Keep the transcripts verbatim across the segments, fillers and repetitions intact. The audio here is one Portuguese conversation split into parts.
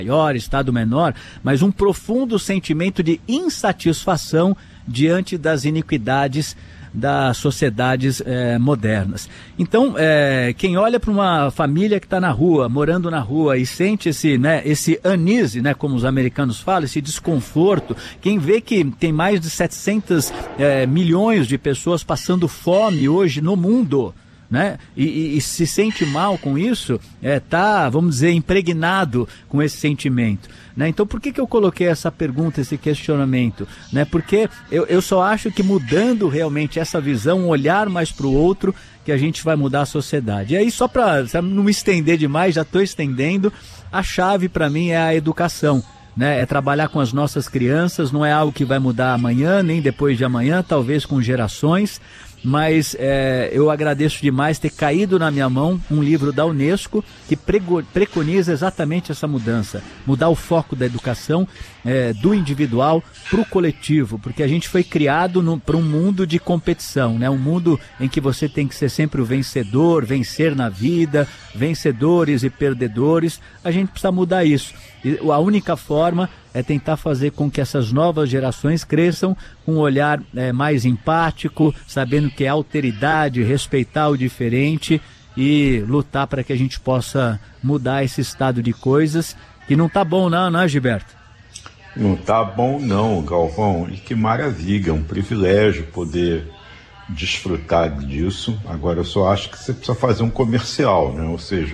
maior, estado menor, mas um profundo sentimento de insatisfação diante das iniquidades das sociedades eh, modernas. Então, eh, quem olha para uma família que está na rua, morando na rua e sente esse, né, esse unease, né, como os americanos falam, esse desconforto, quem vê que tem mais de setecentos eh, milhões de pessoas passando fome hoje no mundo, né? E, e, e se sente mal com isso, é, tá, vamos dizer, impregnado com esse sentimento, né? Então por que que eu coloquei essa pergunta, esse questionamento, né? Porque eu, eu só acho que mudando realmente essa visão, um olhar mais para o outro, que a gente vai mudar a sociedade. E aí, só para não me estender demais, já estou estendendo, a chave para mim é a educação, né? É trabalhar com as nossas crianças, não é algo que vai mudar amanhã, nem depois de amanhã, talvez com gerações, mas é, eu agradeço demais ter caído na minha mão um livro da Unesco que prego, preconiza exatamente essa mudança, mudar o foco da educação é, do individual para o coletivo, porque a gente foi criado para um mundo de competição, né? Um mundo em que você tem que ser sempre o vencedor, vencer na vida, vencedores e perdedores. A gente precisa mudar isso. E a única forma é tentar fazer com que essas novas gerações cresçam com um olhar é, mais empático, sabendo que é alteridade, respeitar o diferente e lutar para que a gente possa mudar esse estado de coisas que não está bom não, né, Gilberto? Não está bom não, Galvão, e que maravilha, é um privilégio poder desfrutar disso. Agora eu só acho que você precisa fazer um comercial, né? Ou seja,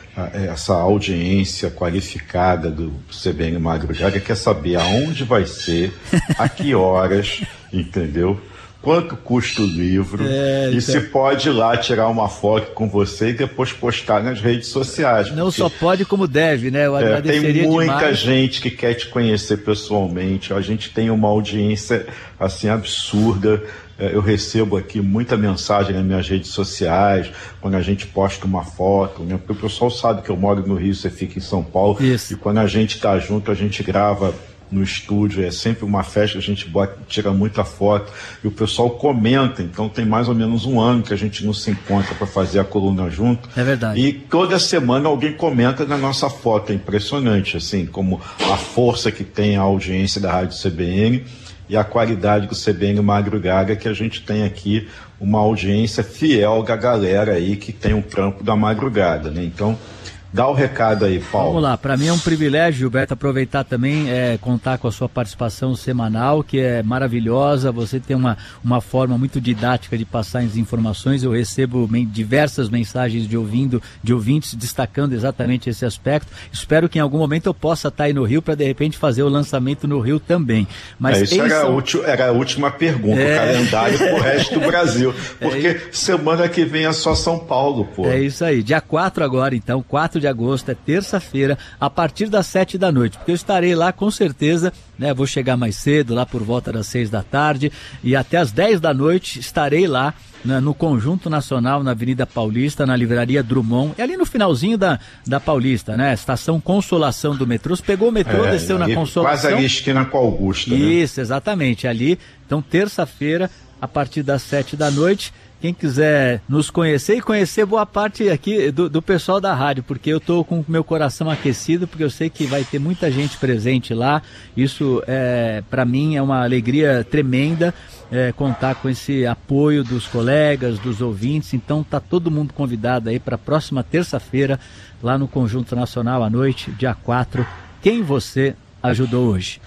essa audiência qualificada do C B N Madrugada quer saber aonde vai ser, a que horas, entendeu? Quanto custa o livro, é, e então... se pode ir lá tirar uma foto com você e depois postar nas redes sociais. Não só pode como deve, né? Eu agradeceria demais. Tem muita demais. gente que quer te conhecer pessoalmente, a gente tem uma audiência assim absurda. Eu recebo aqui muita mensagem nas minhas redes sociais, quando a gente posta uma foto, né? Porque o pessoal sabe que eu moro no Rio, você fica em São Paulo. Isso. E quando a gente está junto, a gente grava no estúdio, é sempre uma festa, a gente bota, tira muita foto, e o pessoal comenta. Então tem mais ou menos um ano que a gente não se encontra para fazer a coluna junto. É verdade. E toda semana alguém comenta na nossa foto, é impressionante, assim, como a força que tem a audiência da Rádio C B N, e a qualidade do C B N Madrugada, que a gente tem aqui uma audiência fiel da galera aí que tem o trampo da madrugada, né? Então, dá o recado aí, Paulo. Vamos lá, para mim é um privilégio, Gilberto, aproveitar também, é, contar com a sua participação semanal, que é maravilhosa. Você tem uma, uma forma muito didática de passar as informações. Eu recebo men- diversas mensagens de, ouvindo, de ouvintes destacando exatamente esse aspecto. Espero que em algum momento eu possa estar aí no Rio para de repente fazer o lançamento no Rio também. Mas é, isso era, são... a última, era a última pergunta, é... o calendário pro resto do Brasil. Porque é... semana que vem é só São Paulo, pô. É isso aí, dia quatro agora então, quatro de agosto, é terça-feira, a partir das sete da noite, porque eu estarei lá com certeza, né, vou chegar mais cedo, lá por volta das seis da tarde, e até as dez da noite estarei lá, né, no Conjunto Nacional, na Avenida Paulista, na Livraria Drummond, é ali no finalzinho da, da Paulista, né, Estação Consolação do metrô. Você pegou o metrô, é, desceu na Consolação. Quase ali esquina com a Augusta, Isso, né? Exatamente, ali. Então, terça-feira, a partir das sete da noite, quem quiser nos conhecer e conhecer boa parte aqui do, do pessoal da rádio, porque eu estou com o meu coração aquecido, porque eu sei que vai ter muita gente presente lá. Isso, é, para mim, é uma alegria tremenda, é, contar com esse apoio dos colegas, dos ouvintes. Então tá todo mundo convidado aí para a próxima terça-feira, lá no Conjunto Nacional, à noite, dia quatro. Quem você ajudou hoje?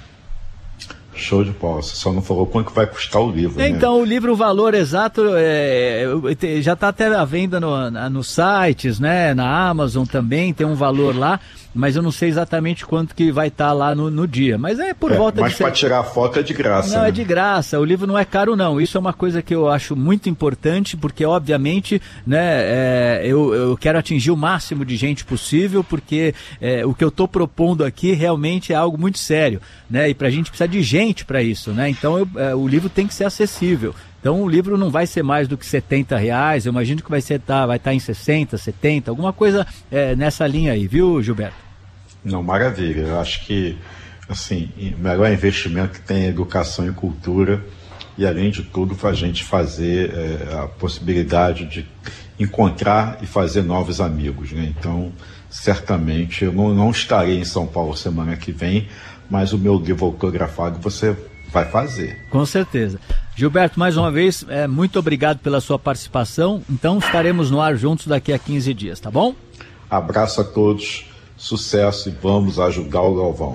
Show de bola, você só não falou quanto vai custar o livro, então, né? O livro, o valor exato, é, já está até à venda no, nos sites, né? Na Amazon também, tem um valor lá, mas eu não sei exatamente quanto que vai estar tá lá no, no dia, mas é por é, volta mas de... Mas para tirar a foto é de graça, Não, né? é de graça, o livro não é caro não, isso é uma coisa que eu acho muito importante, porque obviamente, né, é, eu, eu quero atingir o máximo de gente possível, porque é, o que eu estou propondo aqui realmente é algo muito sério, né? E para a gente precisa de gente para isso, né? Então eu, é, o livro tem que ser acessível. Então o livro não vai ser mais do que setenta reais, eu imagino que vai ser, tá, vai estar em sessenta, setenta, alguma coisa é, nessa linha aí, viu, Gilberto? Não, maravilha. Eu acho que assim, o melhor investimento que tem é educação e cultura. e, além de tudo, para a gente fazer é, a possibilidade de encontrar e fazer novos amigos, né? Então, certamente, eu não, não estarei em São Paulo semana que vem, mas o meu livro autografado você vai fazer. Com certeza. Gilberto, mais uma vez, é, muito obrigado pela sua participação. Então, estaremos no ar juntos daqui a quinze dias, tá bom? Abraço a todos, sucesso e vamos ajudar o Galvão.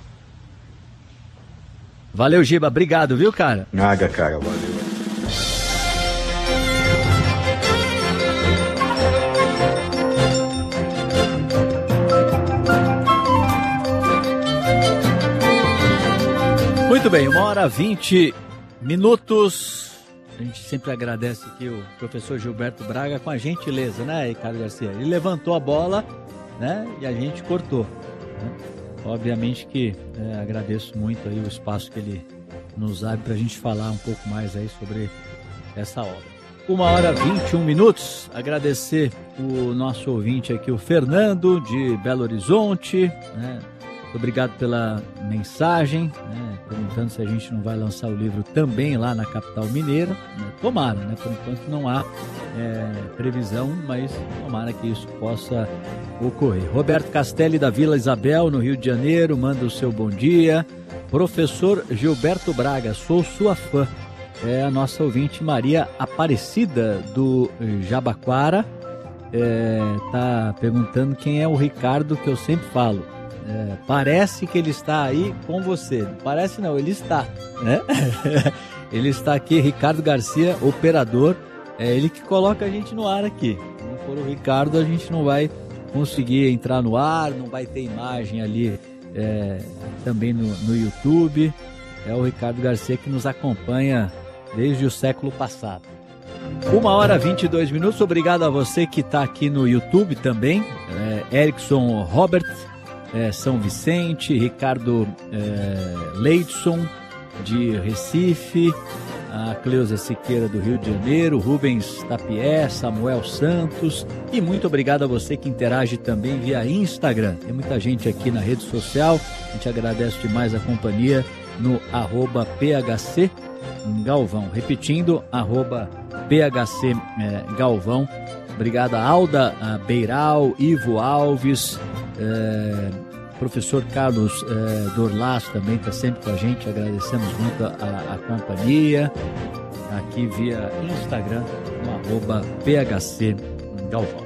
Valeu, Giba. Obrigado, viu, cara? Nada, cara. Valeu. Muito bem, uma hora vinte minutos. A gente sempre agradece aqui o professor Gilberto Braga com a gentileza, né, Ricardo Garcia? Ele levantou a bola, né, e a gente cortou, né? Obviamente que é, agradeço muito aí o espaço que ele nos abre para a gente falar um pouco mais aí sobre essa obra. Uma hora vinte e um minutos. Agradecer o nosso ouvinte aqui, o Fernando, de Belo Horizonte, né? Obrigado pela mensagem, né, perguntando se a gente não vai lançar o livro também lá na capital mineira. Né? Tomara, né? Por enquanto não há é, previsão, mas tomara que isso possa ocorrer. Roberto Castelli, da Vila Isabel, no Rio de Janeiro, manda o seu bom dia. Professor Gilberto Braga, sou sua fã. É a nossa ouvinte Maria Aparecida, do Jabaquara, está é, perguntando quem é o Ricardo que eu sempre falo. É, parece que ele está aí com você. Parece não, ele está, né? Ele está aqui, Ricardo Garcia, operador. É ele que coloca a gente no ar aqui. Se não for o Ricardo, a gente não vai conseguir entrar no ar, não vai ter imagem ali é, também no, no YouTube. É o Ricardo Garcia que nos acompanha desde o século passado. Uma hora e vinte e dois minutos. Obrigado a você que está aqui no YouTube também. É, Erickson Robert, É, São Vicente, Ricardo é, Leidson, de Recife, a Cleusa Siqueira, do Rio de Janeiro, Rubens Tapié, Samuel Santos, e muito obrigado a você que interage também via Instagram. Tem muita gente aqui na rede social, a gente agradece demais a companhia no arroba P H C Galvão. Repetindo, arroba P H C é, Galvão. Obrigado a Alda a Beiral, Ivo Alves, é, professor Carlos é, Dorlas também está sempre com a gente, agradecemos muito a, a companhia, aqui via Instagram, no arroba P H C Galvão.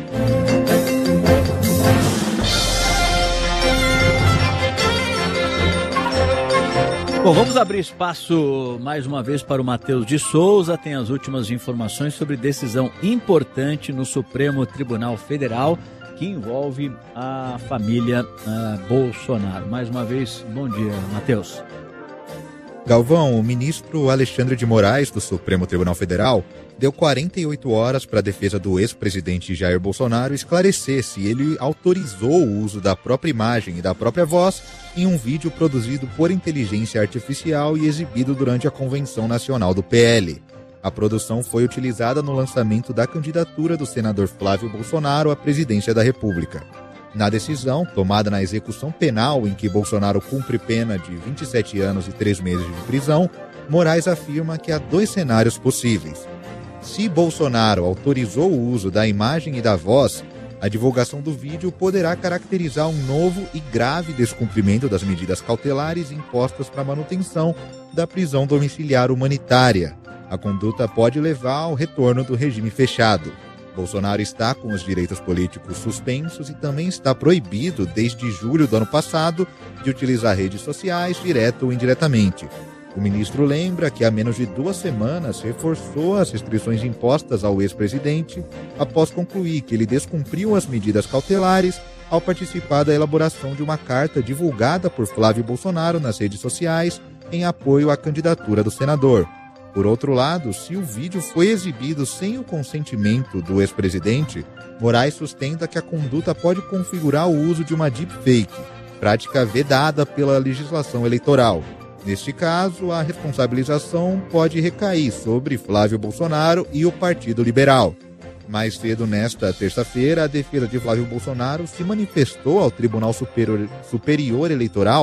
Bom, vamos abrir espaço mais uma vez para o Matheus de Souza. Tem as últimas informações sobre decisão importante no Supremo Tribunal Federal que envolve a família uh, Bolsonaro. Mais uma vez, bom dia, Matheus. Galvão, o ministro Alexandre de Moraes, do Supremo Tribunal Federal, deu quarenta e oito horas para a defesa do ex-presidente Jair Bolsonaro esclarecer se ele autorizou o uso da própria imagem e da própria voz em um vídeo produzido por inteligência artificial e exibido durante a Convenção Nacional do P L. A produção foi utilizada no lançamento da candidatura do senador Flávio Bolsonaro à presidência da República. Na decisão, tomada na execução penal em que Bolsonaro cumpre pena de vinte e sete anos e três meses de prisão, Moraes afirma que há dois cenários possíveis. Se Bolsonaro autorizou o uso da imagem e da voz, a divulgação do vídeo poderá caracterizar um novo e grave descumprimento das medidas cautelares impostas para a manutenção da prisão domiciliar humanitária. A conduta pode levar ao retorno do regime fechado. Bolsonaro está com os direitos políticos suspensos e também está proibido, desde julho do ano passado, de utilizar redes sociais, direto ou indiretamente. O ministro lembra que há menos de duas semanas reforçou as restrições impostas ao ex-presidente após concluir que ele descumpriu as medidas cautelares ao participar da elaboração de uma carta divulgada por Flávio Bolsonaro nas redes sociais em apoio à candidatura do senador. Por outro lado, se o vídeo foi exibido sem o consentimento do ex-presidente, Moraes sustenta que a conduta pode configurar o uso de uma deepfake, prática vedada pela legislação eleitoral. Neste caso, a responsabilização pode recair sobre Flávio Bolsonaro e o Partido Liberal. Mais cedo nesta terça-feira, a defesa de Flávio Bolsonaro se manifestou ao Tribunal Superior, Superior Eleitoral,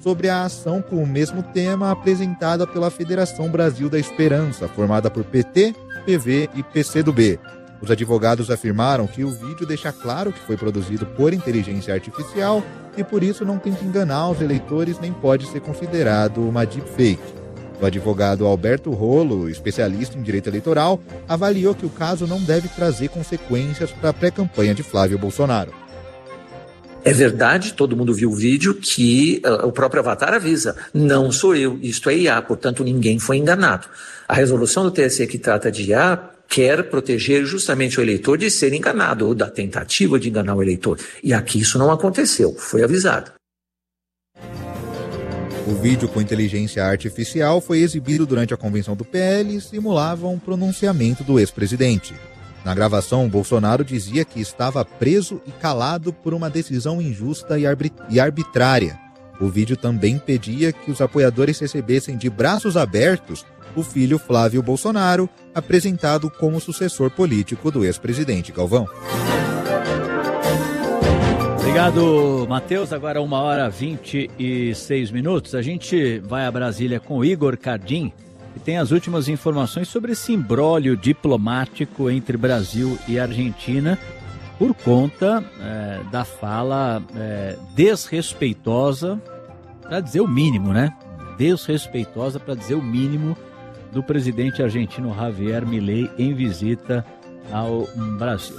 sobre a ação com o mesmo tema apresentada pela Federação Brasil da Esperança, formada por P T, P V e P C do B. Os advogados afirmaram que o vídeo deixa claro que foi produzido por inteligência artificial e por isso não tenta enganar os eleitores nem pode ser considerado uma deepfake. O advogado Alberto Rolo, especialista em direito eleitoral, avaliou que o caso não deve trazer consequências para a pré-campanha de Flávio Bolsonaro. É verdade, todo mundo viu o vídeo, que uh, o próprio Avatar avisa, não sou eu, isto é I A, portanto ninguém foi enganado. A resolução do T S E que trata de I A quer proteger justamente o eleitor de ser enganado, ou da tentativa de enganar o eleitor. E aqui isso não aconteceu, foi avisado. O vídeo com inteligência artificial foi exibido durante a convenção do P L e simulava um pronunciamento do ex-presidente. Na gravação, Bolsonaro dizia que estava preso e calado por uma decisão injusta e arbitrária. O vídeo também pedia que os apoiadores recebessem de braços abertos o filho Flávio Bolsonaro, apresentado como sucessor político do ex-presidente Galvão. Obrigado, Matheus. Agora uma hora vinte e seis minutos. A gente vai a Brasília com o Igor Cardim, que tem as últimas informações sobre esse imbróglio diplomático entre Brasil e Argentina por conta é, da fala é, desrespeitosa, para dizer o mínimo, né? Desrespeitosa, para dizer o mínimo, do presidente argentino Javier Milei em visita ao Brasil.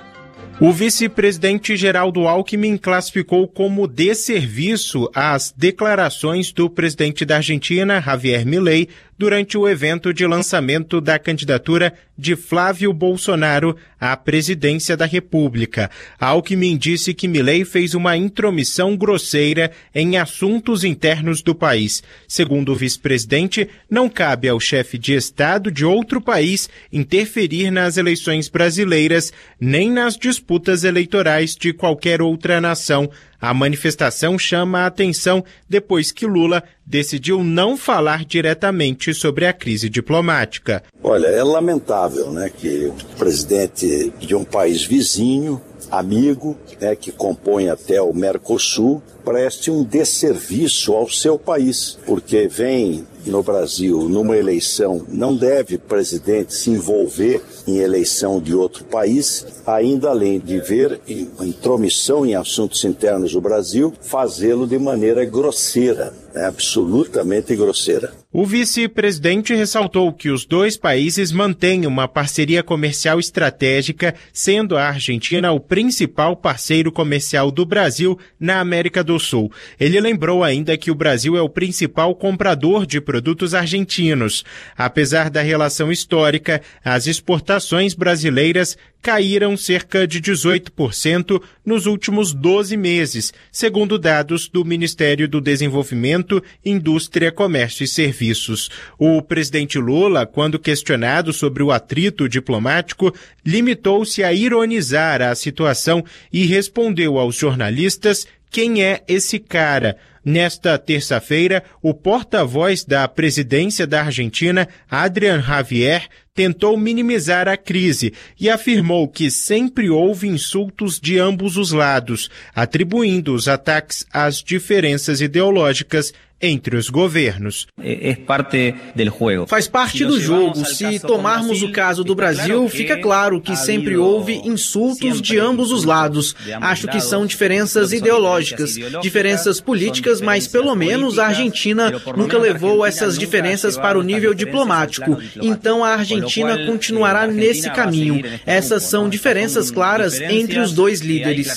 O vice-presidente Geraldo Alckmin classificou como desserviço as declarações do presidente da Argentina, Javier Milei, durante o evento de lançamento da candidatura de Flávio Bolsonaro à presidência da República. Alckmin disse que Milei fez uma intromissão grosseira em assuntos internos do país. Segundo o vice-presidente, não cabe ao chefe de Estado de outro país interferir nas eleições brasileiras, nem nas disputas eleitorais de qualquer outra nação. A manifestação chama a atenção depois que Lula decidiu não falar diretamente sobre a crise diplomática. Olha, é lamentável, né, que o presidente de um país vizinho, amigo, né, que compõe até o Mercosul, preste um desserviço ao seu país, porque vem no Brasil numa eleição, não deve o presidente se envolver em eleição de outro país, ainda além de ver uma intromissão em assuntos internos do Brasil, fazê-lo de maneira grosseira, né, absolutamente grosseira. O vice-presidente ressaltou que os dois países mantêm uma parceria comercial estratégica, sendo a Argentina o principal parceiro comercial do Brasil na América do Sul. Ele lembrou ainda que o Brasil é o principal comprador de produtos argentinos. Apesar da relação histórica, as exportações brasileiras caíram cerca de dezoito por cento nos últimos doze meses, segundo dados do Ministério do Desenvolvimento, Indústria, Comércio e Serviços. O presidente Lula, quando questionado sobre o atrito diplomático, limitou-se a ironizar a situação e respondeu aos jornalistas quem é esse cara. Nesta terça-feira, o porta-voz da presidência da Argentina, Adrián Javier, tentou minimizar a crise e afirmou que sempre houve insultos de ambos os lados, atribuindo os ataques às diferenças ideológicas entre os governos. É parte do jogo. Faz parte do jogo. Se tomarmos o caso do Brasil, fica claro que sempre houve insultos de ambos os lados. Acho que são diferenças ideológicas, diferenças políticas, mas pelo menos a Argentina nunca levou essas diferenças para o nível diplomático. Então a Argentina continuará nesse caminho. Essas são diferenças claras entre os dois líderes.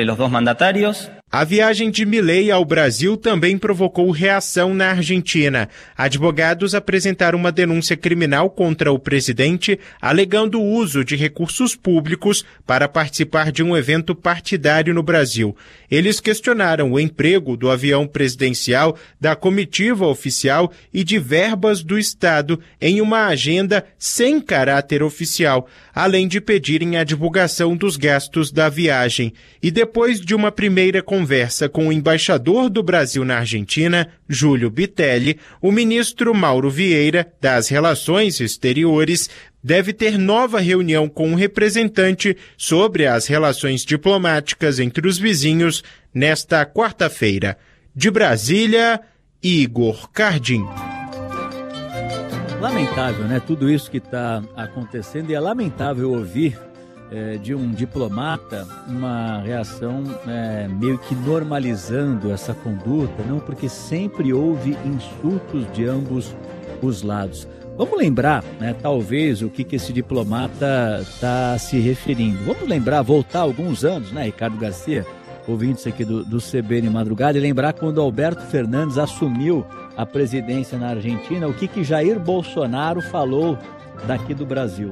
A viagem de Milei ao Brasil também provocou reação na Argentina. Advogados apresentaram uma denúncia criminal contra o presidente, alegando o uso de recursos públicos para participar de um evento partidário no Brasil. Eles questionaram o emprego do avião presidencial, da comitiva oficial e de verbas do Estado em uma agenda sem caráter oficial, além de pedirem a divulgação dos gastos da viagem. E depois de uma primeira conversa com o embaixador do Brasil na Argentina, Júlio Bitelli, o ministro Mauro Vieira, das Relações Exteriores, deve ter nova reunião com o representante sobre as relações diplomáticas entre os vizinhos nesta quarta-feira. De Brasília, Igor Cardim. Lamentável, né? Tudo isso que está acontecendo, e é lamentável ouvir é, de um diplomata uma reação é, meio que normalizando essa conduta, não? Porque sempre houve insultos de ambos os lados. Vamos lembrar, né, talvez, o que, que esse diplomata está se referindo. Vamos lembrar, voltar alguns anos, né, Ricardo Garcia, ouvintes aqui do, do C B N Madrugada, e lembrar quando Alberto Fernandes assumiu a presidência na Argentina, o que, que Jair Bolsonaro falou daqui do Brasil.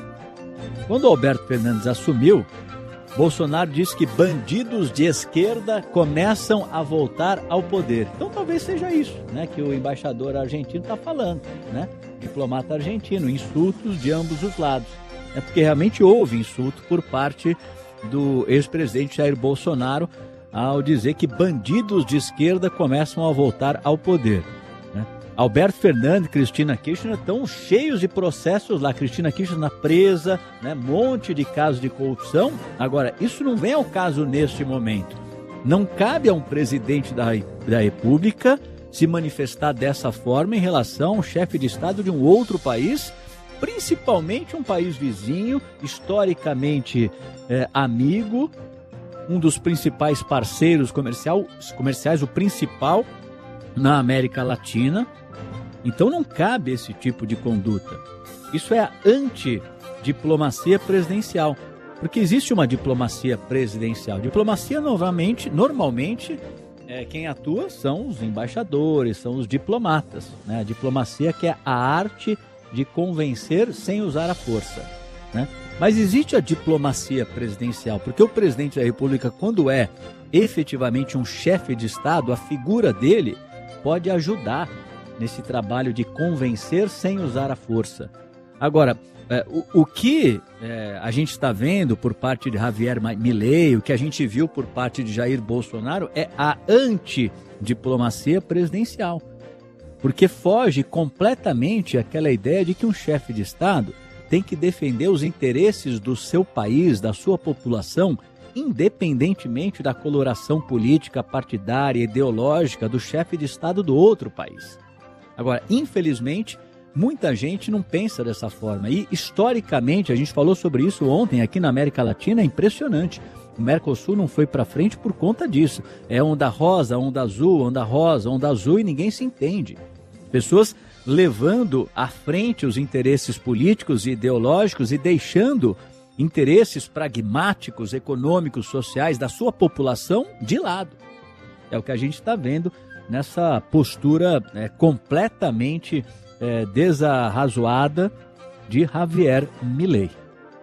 Quando Alberto Fernandes assumiu, Bolsonaro disse que bandidos de esquerda começam a voltar ao poder. Então talvez seja isso, né, que o embaixador argentino está falando, né? Diplomata argentino, insultos de ambos os lados. É porque realmente houve insulto por parte do ex-presidente Jair Bolsonaro ao dizer que bandidos de esquerda começam a voltar ao poder, né? Alberto Fernandes e Cristina Kirchner estão cheios de processos lá. Cristina Kirchner presa, né? Monte de casos de corrupção. Agora, isso não vem ao caso neste momento. Não cabe a um presidente da, da República se manifestar dessa forma em relação ao chefe de Estado de um outro país, principalmente um país vizinho, historicamente é, amigo, um dos principais parceiros comercial, comerciais, o principal na América Latina. Então não cabe esse tipo de conduta. Isso é a antidiplomacia presidencial, porque existe uma diplomacia presidencial. Diplomacia, novamente, normalmente, é, quem atua são os embaixadores, são os diplomatas, né? A diplomacia que é a arte de convencer sem usar a força, né? Mas existe a diplomacia presidencial, porque o presidente da República, quando é efetivamente um chefe de Estado, a figura dele pode ajudar nesse trabalho de convencer sem usar a força. Agora, é, o, o que é, a gente está vendo por parte de Javier Milei, o que a gente viu por parte de Jair Bolsonaro é a antidiplomacia presidencial, porque foge completamente aquela ideia de que um chefe de Estado tem que defender os interesses do seu país, da sua população, independentemente da coloração política, partidária, ideológica do chefe de Estado do outro país. Agora, infelizmente, muita gente não pensa dessa forma. E, historicamente, a gente falou sobre isso ontem aqui na América Latina, é impressionante. O Mercosul não foi para frente por conta disso. É onda rosa, onda azul, onda rosa, onda azul e ninguém se entende. Pessoas levando à frente os interesses políticos e ideológicos e deixando interesses pragmáticos, econômicos, sociais da sua população de lado. É o que a gente está vendo nessa postura é, completamente é, desarrazoada de Javier Milei.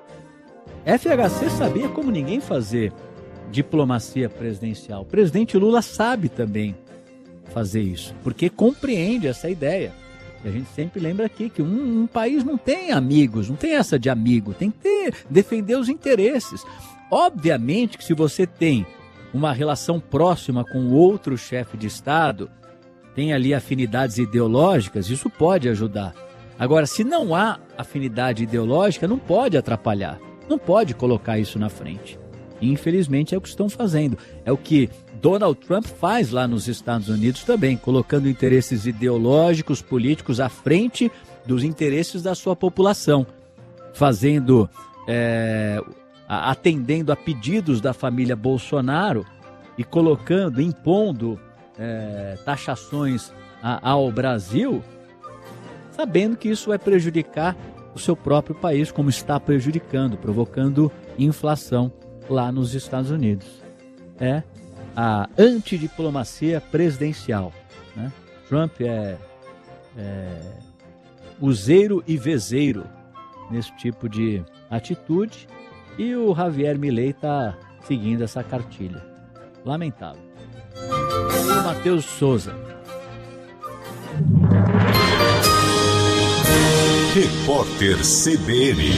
F H C sabia como ninguém fazer diplomacia presidencial. O presidente Lula sabe também fazer isso, porque compreende essa ideia. E a gente sempre lembra aqui que um, um país não tem amigos, não tem essa de amigo, tem que ter, defender os interesses. Obviamente que se você tem uma relação próxima com outro chefe de Estado, tem ali afinidades ideológicas, isso pode ajudar. Agora, se não há afinidade ideológica, não pode atrapalhar, não pode colocar isso na frente. E, infelizmente, é o que estão fazendo. É o que Donald Trump faz lá nos Estados Unidos também, colocando interesses ideológicos, políticos à frente dos interesses da sua população, fazendo, é, atendendo a pedidos da família Bolsonaro e colocando, impondo é, taxações a, ao Brasil, sabendo que isso vai prejudicar o seu próprio país, como está prejudicando, provocando inflação lá nos Estados Unidos. É a antidiplomacia presidencial, né? Trump é, é useiro e vezeiro nesse tipo de atitude e o Javier Milei está seguindo essa cartilha. Lamentável. E o Matheus Souza. Repórter C B N.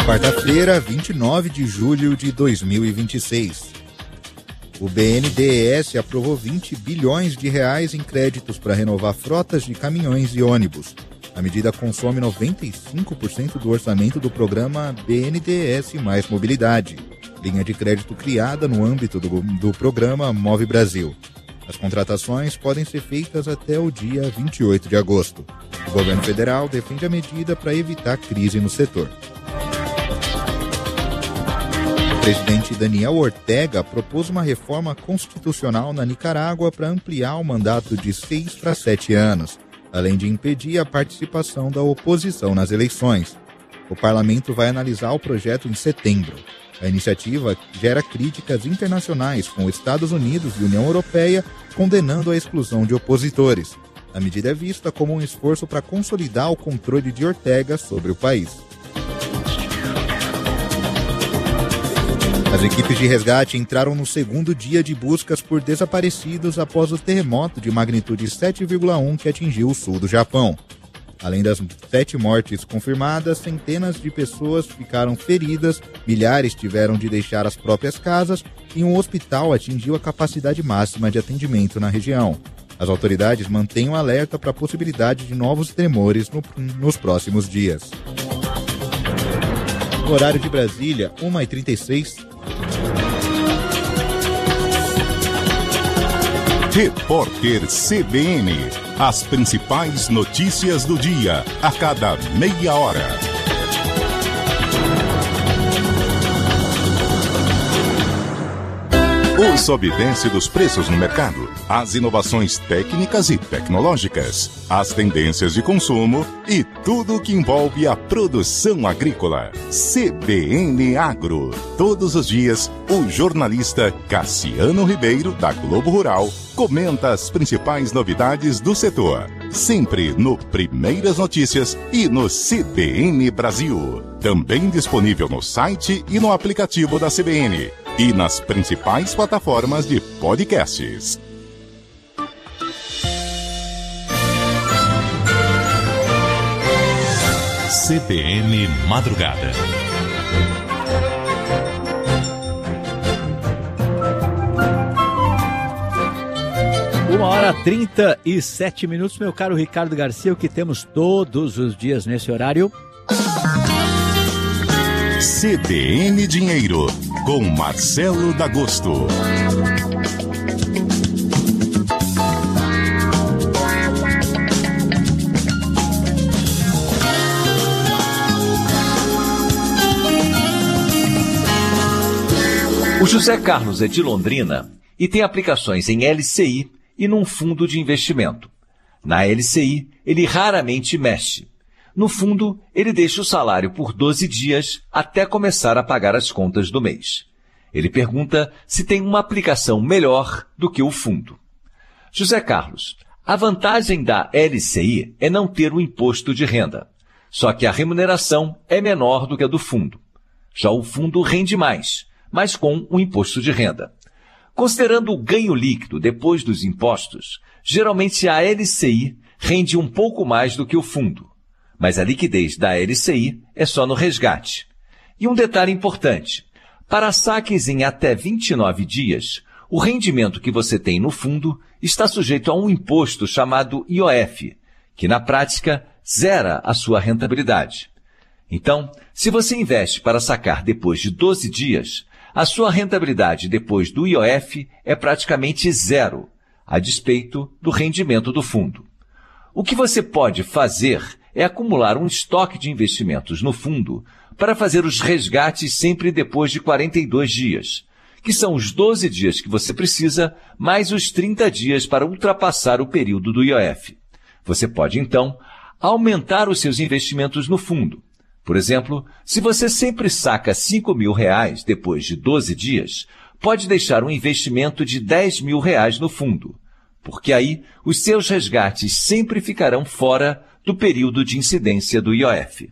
Quarta-feira, vinte e nove de julho de dois mil e vinte e seis. O B N D E S aprovou vinte bilhões de reais em créditos para renovar frotas de caminhões e ônibus. A medida consome noventa e cinco por cento do orçamento do programa B N D E S Mais Mobilidade, linha de crédito criada no âmbito do, do programa Move Brasil. As contratações podem ser feitas até o dia vinte e oito de agosto. O governo federal defende a medida para evitar crise no setor. O presidente Daniel Ortega propôs uma reforma constitucional na Nicarágua para ampliar o mandato de seis para sete anos, além de impedir a participação da oposição nas eleições. O parlamento vai analisar o projeto em setembro. A iniciativa gera críticas internacionais, com Estados Unidos e União Europeia condenando a exclusão de opositores. A medida é vista como um esforço para consolidar o controle de Ortega sobre o país. As equipes de resgate entraram no segundo dia de buscas por desaparecidos após o terremoto de magnitude sete vírgula um que atingiu o sul do Japão. Além das sete mortes confirmadas, centenas de pessoas ficaram feridas, milhares tiveram de deixar as próprias casas e um hospital atingiu a capacidade máxima de atendimento na região. As autoridades mantêm um alerta para a possibilidade de novos tremores no, nos próximos dias. No horário de Brasília, uma e trinta e seis. Repórter C B N. As principais notícias do dia, a cada meia hora. O sobe e desce dos preços no mercado, as inovações técnicas e tecnológicas, as tendências de consumo e tudo o que envolve a produção agrícola. C B N Agro. Todos os dias, o jornalista Cassiano Ribeiro, da Globo Rural, comenta as principais novidades do setor. Sempre no Primeiras Notícias e no C B N Brasil. Também disponível no site e no aplicativo da C B N. E nas principais plataformas de podcasts. C B N Madrugada. Uma hora trinta e sete minutos, meu caro Ricardo Garcia, o que temos todos os dias nesse horário? C B N Dinheiro, com Marcelo D'Agosto. O José Carlos é de Londrina e tem aplicações em L C I e num fundo de investimento. Na L C I, ele raramente mexe. No fundo, ele deixa o salário por doze dias até começar a pagar as contas do mês. Ele pergunta se tem uma aplicação melhor do que o fundo. José Carlos, a vantagem da L C I é não ter o imposto de renda. Só que a remuneração é menor do que a do fundo. Já o fundo rende mais, mas com o imposto de renda. Considerando o ganho líquido depois dos impostos, geralmente a L C I rende um pouco mais do que o fundo. Mas a liquidez da L C I é só no resgate. E um detalhe importante, para saques em até vinte e nove dias, o rendimento que você tem no fundo está sujeito a um imposto chamado I O F, que na prática zera a sua rentabilidade. Então, se você investe para sacar depois de doze dias, a sua rentabilidade depois do I O F é praticamente zero, a despeito do rendimento do fundo. O que você pode fazer é acumular um estoque de investimentos no fundo para fazer os resgates sempre depois de quarenta e dois dias, que são os doze dias que você precisa, mais os trinta dias para ultrapassar o período do I O F. Você pode, então, aumentar os seus investimentos no fundo. Por exemplo, se você sempre saca cinco mil reais depois de doze dias, pode deixar um investimento de dez mil reais no fundo, porque aí os seus resgates sempre ficarão fora do período de incidência do I O F.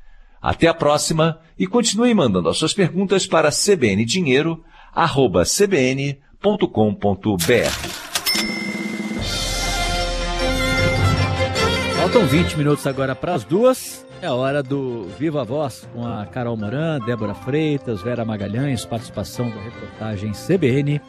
Até a próxima e continue mandando as suas perguntas para c b n dinheiro arroba c b n ponto com ponto b r. Faltam vinte minutos agora para as duas. É hora do Viva Voz com a Carol Moran, Débora Freitas, Vera Magalhães, participação da reportagem C B N.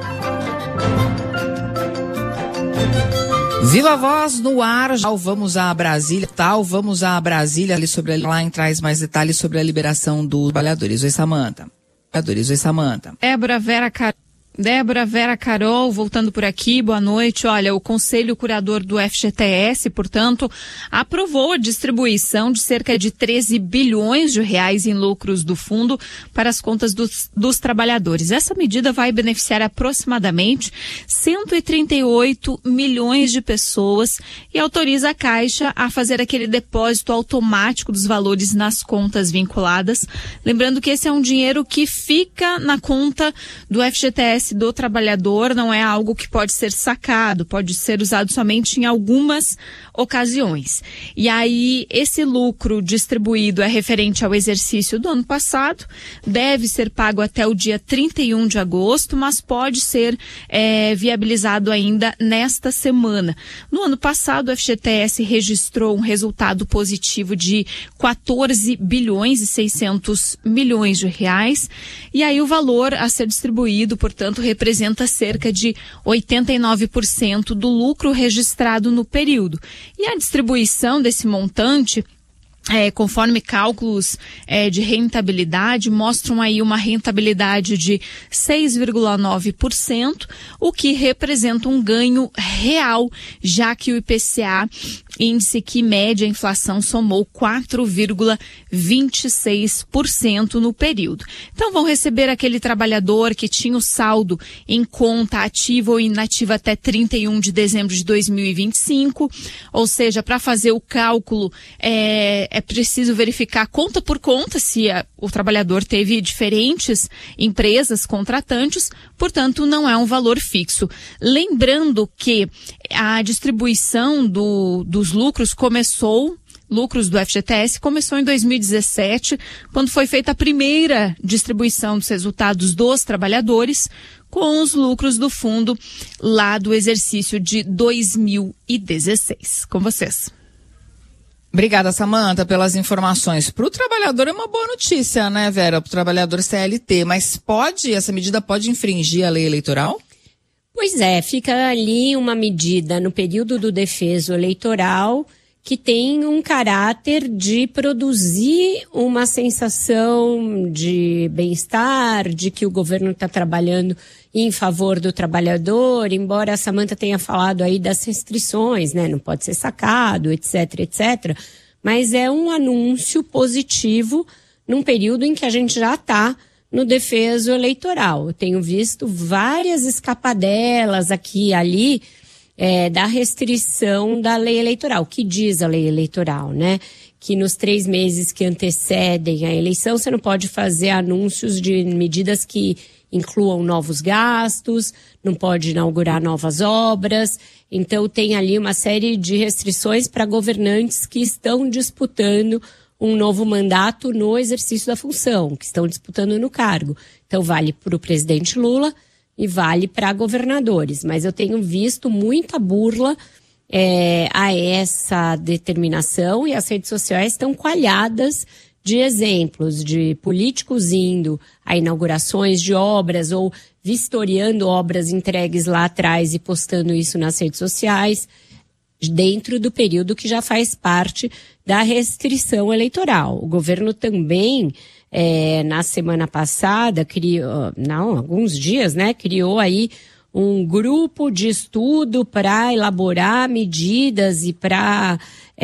Viva Voz no ar, vamos a Brasília, tal, vamos a Brasília, ali sobre a, lá em traz mais detalhes sobre a liberação dos trabalhadores. Oi, Samanta. Trabalhadores, oi, Samanta. Débora, Vera, Car... Débora, Vera, Carol, voltando por aqui, boa noite. Olha, o Conselho Curador do F G T S, portanto, aprovou a distribuição de cerca de treze bilhões de reais em lucros do fundo para as contas dos, dos trabalhadores. Essa medida vai beneficiar aproximadamente cento e trinta e oito milhões de pessoas e autoriza a Caixa a fazer aquele depósito automático dos valores nas contas vinculadas. Lembrando que esse é um dinheiro que fica na conta do F G T S do trabalhador, não é algo que pode ser sacado, pode ser usado somente em algumas ocasiões. E aí, esse lucro distribuído é referente ao exercício do ano passado, deve ser pago até o dia trinta e um de agosto, mas pode ser é, viabilizado ainda nesta semana. No ano passado, o F G T S registrou um resultado positivo de quatorze bilhões e seiscentos milhões de reais, e aí o valor a ser distribuído, portanto, representa cerca de oitenta e nove por cento do lucro registrado no período. E a distribuição desse montante, É, conforme cálculos é, de rentabilidade, mostram aí uma rentabilidade de seis vírgula nove por cento, o que representa um ganho real, já que o I P C A, índice que mede a inflação, somou quatro vírgula vinte e seis por cento no período. Então vão receber aquele trabalhador que tinha o saldo em conta ativa ou inativa até trinta e um de dezembro de dois mil e vinte e cinco, ou seja, para fazer o cálculo é, é preciso verificar conta por conta se a, o trabalhador teve diferentes empresas contratantes, portanto não é um valor fixo. Lembrando que a distribuição do, dos lucros começou, lucros do F G T S começou em dois mil e dezessete, quando foi feita a primeira distribuição dos resultados dos trabalhadores com os lucros do fundo lá do exercício de dois mil e dezesseis. Com vocês. Obrigada, Samanta, pelas informações. Para o trabalhador é uma boa notícia, né, Vera? Para o trabalhador C L T, mas pode, essa medida pode infringir a lei eleitoral? Pois é, fica ali uma medida no período do defeso eleitoral que tem um caráter de produzir uma sensação de bem-estar, de que o governo está trabalhando em favor do trabalhador, embora a Samanta tenha falado aí das restrições, né? Não pode ser sacado, etc, etcétera. Mas é um anúncio positivo num período em que a gente já está no defeso eleitoral. Eu tenho visto várias escapadelas aqui e ali, É, da restrição da lei eleitoral. O que diz a lei eleitoral, né? Que nos três meses que antecedem a eleição, você não pode fazer anúncios de medidas que incluam novos gastos, não pode inaugurar novas obras. Então, tem ali uma série de restrições para governantes que estão disputando um novo mandato no exercício da função, que estão disputando no cargo. Então, vale para o presidente Lula e vale para governadores, mas eu tenho visto muita burla é, a essa determinação e as redes sociais estão coalhadas de exemplos de políticos indo a inaugurações de obras ou vistoriando obras entregues lá atrás e postando isso nas redes sociais, dentro do período que já faz parte da restrição eleitoral. O governo também É, na semana passada, criou, não, alguns dias, né, criou aí um grupo de estudo para elaborar medidas e para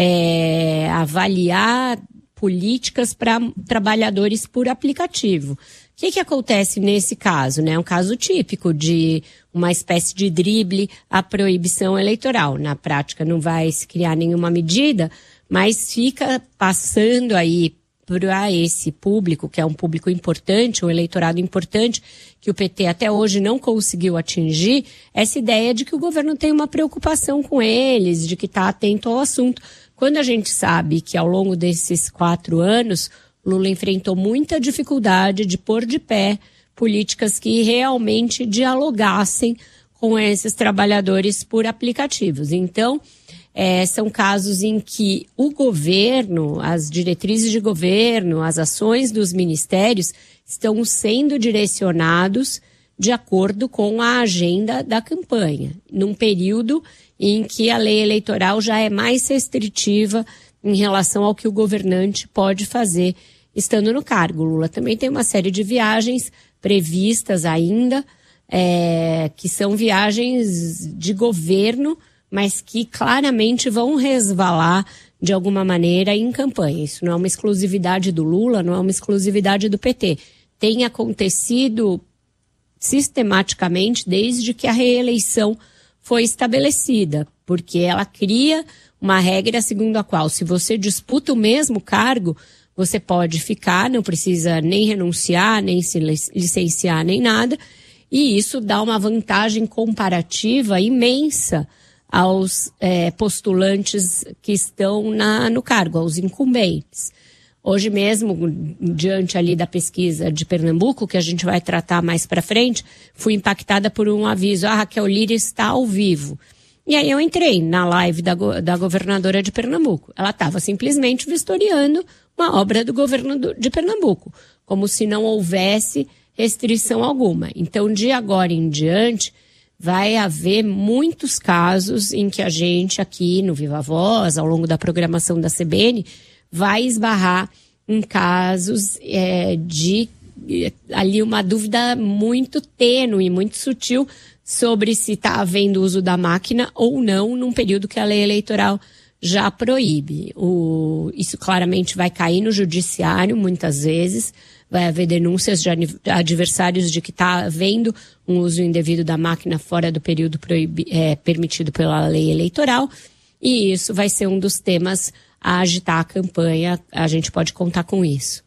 é, avaliar políticas para trabalhadores por aplicativo. O que que acontece nesse caso, né? É um caso típico de uma espécie de drible à proibição eleitoral. Na prática não vai se criar nenhuma medida, mas fica passando aí para esse público, que é um público importante, um eleitorado importante, que o P T até hoje não conseguiu atingir, essa ideia de que o governo tem uma preocupação com eles, de que está atento ao assunto. Quando a gente sabe que ao longo desses quatro anos, Lula enfrentou muita dificuldade de pôr de pé políticas que realmente dialogassem com esses trabalhadores por aplicativos. Então, É, são casos em que o governo, as diretrizes de governo, as ações dos ministérios estão sendo direcionados de acordo com a agenda da campanha, num período em que a lei eleitoral já é mais restritiva em relação ao que o governante pode fazer estando no cargo. Lula também tem uma série de viagens previstas ainda, é, que são viagens de governo, mas que claramente vão resvalar de alguma maneira em campanha. Isso não é uma exclusividade do Lula, não é uma exclusividade do P T. Tem acontecido sistematicamente desde que a reeleição foi estabelecida, porque ela cria uma regra segundo a qual, se você disputa o mesmo cargo, você pode ficar, não precisa nem renunciar, nem se licenciar, nem nada, e isso dá uma vantagem comparativa imensa aos é, postulantes que estão na, no cargo, aos incumbentes. Hoje mesmo, diante ali da pesquisa de Pernambuco, que a gente vai tratar mais para frente, fui impactada por um aviso, a Raquel Lira está ao vivo. E aí eu entrei na live da, da governadora de Pernambuco. Ela estava simplesmente vistoriando uma obra do governo do, de Pernambuco, como se não houvesse restrição alguma. Então, de agora em diante, vai haver muitos casos em que a gente aqui no Viva Voz, ao longo da programação da C B N, vai esbarrar em casos é, de ali uma dúvida muito tênue, muito sutil sobre se está havendo uso da máquina ou não num período que a lei eleitoral já proíbe. O, isso claramente vai cair no judiciário muitas vezes, vai haver denúncias de adversários de que está havendo um uso indevido da máquina fora do período proibi, é, permitido pela lei eleitoral, e isso vai ser um dos temas a agitar a campanha, a gente pode contar com isso.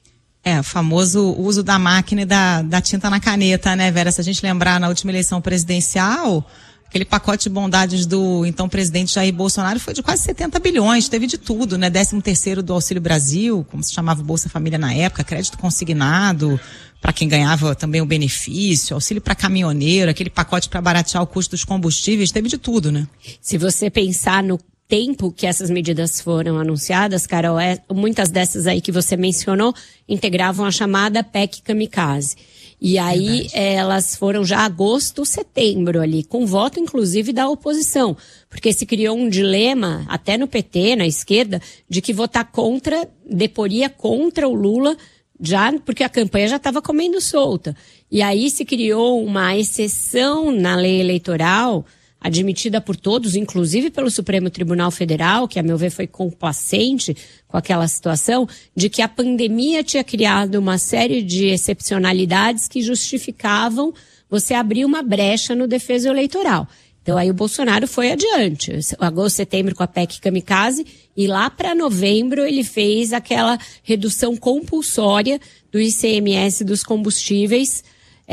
É, o famoso uso da máquina e da, da tinta na caneta, né, Vera? Se a gente lembrar na última eleição presidencial, aquele pacote de bondades do então presidente Jair Bolsonaro foi de quase setenta bilhões, teve de tudo, né? décimo terceiro do Auxílio Brasil, como se chamava o Bolsa Família na época, crédito consignado para quem ganhava também o benefício, auxílio para caminhoneiro, aquele pacote para baratear o custo dos combustíveis, teve de tudo, né? Se você pensar no tempo que essas medidas foram anunciadas, Carol, é, muitas dessas aí que você mencionou integravam a chamada P E C Kamikaze. E aí é, elas foram já agosto, setembro ali, com voto inclusive da oposição, porque se criou um dilema, até no P T, na esquerda, de que votar contra, deporia contra o Lula, já porque a campanha já estava comendo solta. E aí se criou uma exceção na lei eleitoral, admitida por todos, inclusive pelo Supremo Tribunal Federal, que a meu ver foi complacente com aquela situação, de que a pandemia tinha criado uma série de excepcionalidades que justificavam você abrir uma brecha no defeso eleitoral. Então aí o Bolsonaro foi adiante, agosto, setembro com a P E C Kamikaze, e lá para novembro ele fez aquela redução compulsória do I C M S dos combustíveis,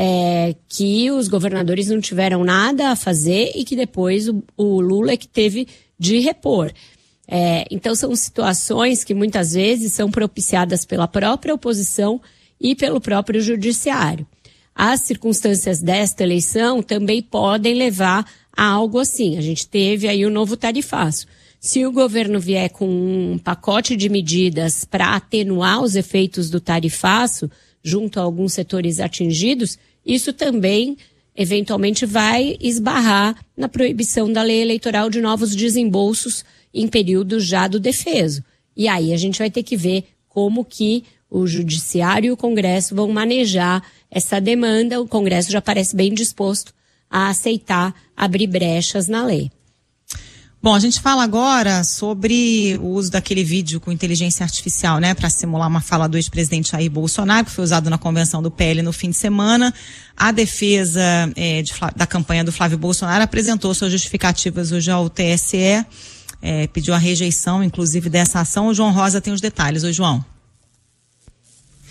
É, que os governadores não tiveram nada a fazer e que depois o, o Lula é que teve de repor. É, então são situações que muitas vezes são propiciadas pela própria oposição e pelo próprio judiciário. As circunstâncias desta eleição também podem levar a algo assim. A gente teve aí o novo tarifaço. Se o governo vier com um pacote de medidas para atenuar os efeitos do tarifaço, junto a alguns setores atingidos, isso também, eventualmente, vai esbarrar na proibição da lei eleitoral de novos desembolsos em período já do defeso. E aí a gente vai ter que ver como que o Judiciário e o Congresso vão manejar essa demanda. O Congresso já parece bem disposto a aceitar abrir brechas na lei. Bom, a gente fala agora sobre o uso daquele vídeo com inteligência artificial, né, para simular uma fala do ex-presidente Jair Bolsonaro, que foi usado na convenção do P L no fim de semana. A defesa é, de, da campanha do Flávio Bolsonaro apresentou suas justificativas hoje ao T S E, é, pediu a rejeição, inclusive, dessa ação. O João Rosa tem os detalhes. Oi, João.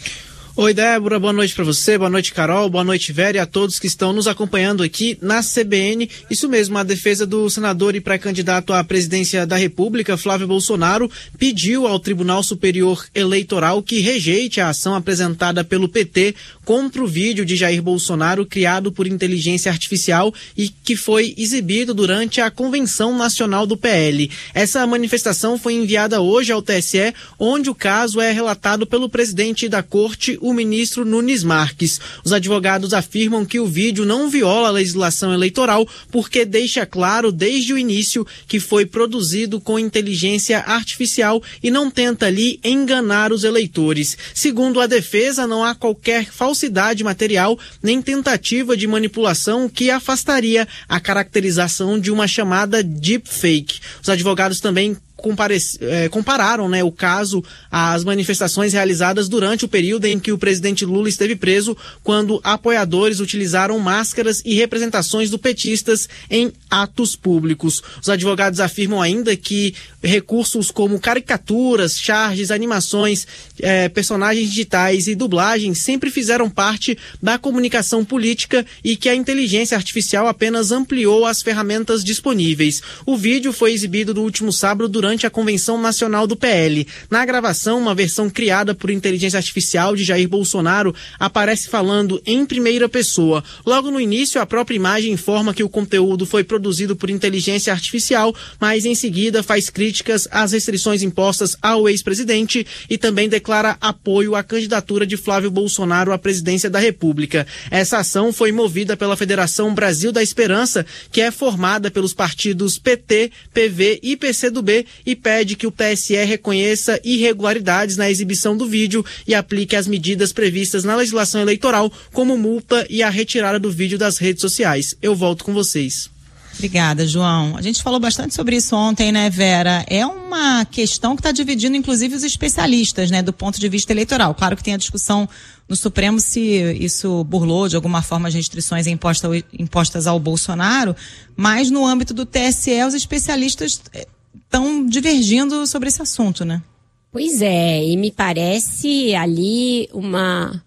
Oi, Débora, boa noite para você, boa noite, Carol, boa noite, Vera, e a todos que estão nos acompanhando aqui na C B N. Isso mesmo, a defesa do senador e pré-candidato à presidência da República, Flávio Bolsonaro, pediu ao Tribunal Superior Eleitoral que rejeite a ação apresentada pelo P T contra o vídeo de Jair Bolsonaro criado por inteligência artificial e que foi exibido durante a Convenção Nacional do P L. Essa manifestação foi enviada hoje ao T S E, onde o caso é relatado pelo presidente da Corte, o ministro Nunes Marques. Os advogados afirmam que o vídeo não viola a legislação eleitoral porque deixa claro desde o início que foi produzido com inteligência artificial e não tenta ali enganar os eleitores. Segundo a defesa, não há qualquer falsidade material nem tentativa de manipulação que afastaria a caracterização de uma chamada deepfake. Os advogados também Comparec- eh, compararam né, o caso às manifestações realizadas durante o período em que o presidente Lula esteve preso, quando apoiadores utilizaram máscaras e representações do petistas em atos públicos. Os advogados afirmam ainda que recursos como caricaturas, charges, animações, eh, personagens digitais e dublagem sempre fizeram parte da comunicação política e que a inteligência artificial apenas ampliou as ferramentas disponíveis. O vídeo foi exibido no último sábado durante Durante a Convenção Nacional do P L. Na gravação, uma versão criada por inteligência artificial de Jair Bolsonaro aparece falando em primeira pessoa. Logo no início, a própria imagem informa que o conteúdo foi produzido por inteligência artificial, mas em seguida faz críticas às restrições impostas ao ex-presidente e também declara apoio à candidatura de Flávio Bolsonaro à presidência da República. Essa ação foi movida pela Federação Brasil da Esperança, que é formada pelos partidos P T, P V e P C do B, e pede que o T S E reconheça irregularidades na exibição do vídeo e aplique as medidas previstas na legislação eleitoral, como multa e a retirada do vídeo das redes sociais. Eu volto com vocês. Obrigada, João. A gente falou bastante sobre isso ontem, né, Vera? É uma questão que está dividindo, inclusive, os especialistas, né, do ponto de vista eleitoral. Claro que tem a discussão no Supremo se isso burlou, de alguma forma, as restrições impostas, impostas ao Bolsonaro, mas no âmbito do T S E, os especialistas estão divergindo sobre esse assunto, né? Pois é, e me parece ali uma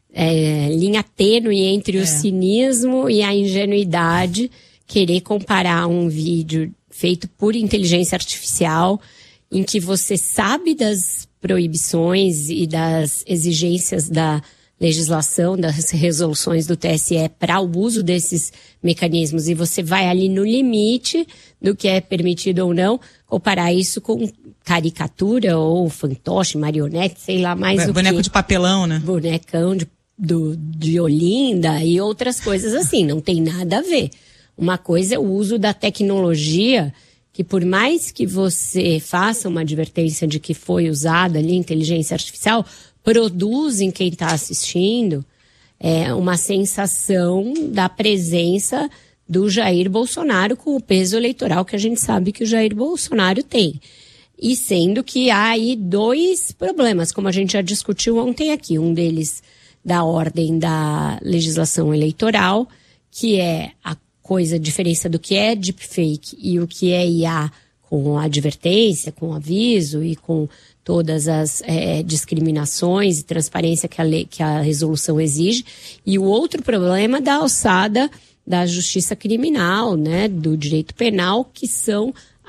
é, linha tênue entre o é. cinismo e a ingenuidade, querer comparar um vídeo feito por inteligência artificial, em que você sabe das proibições e das exigências da legislação, das resoluções do T S E para o uso desses mecanismos, e você vai ali no limite do que é permitido ou não, comparar isso com caricatura ou fantoche, marionete, sei lá mais é, o boneco que. de papelão, né? Bonecão de, do, de Olinda e outras coisas assim, não tem nada a ver. Uma coisa é o uso da tecnologia, que por mais que você faça uma advertência de que foi usada ali inteligência artificial, produz em quem está assistindo é, uma sensação da presença do Jair Bolsonaro com o peso eleitoral que a gente sabe que o Jair Bolsonaro tem. E sendo que há aí dois problemas, como a gente já discutiu ontem aqui. Um deles da ordem da legislação eleitoral, que é a coisa, a diferença do que é deepfake e o que é I A com advertência, com aviso e com todas as é, discriminações e transparência que a, lei, que a resolução exige. E o outro problema da alçada da justiça criminal, né, do direito penal, que são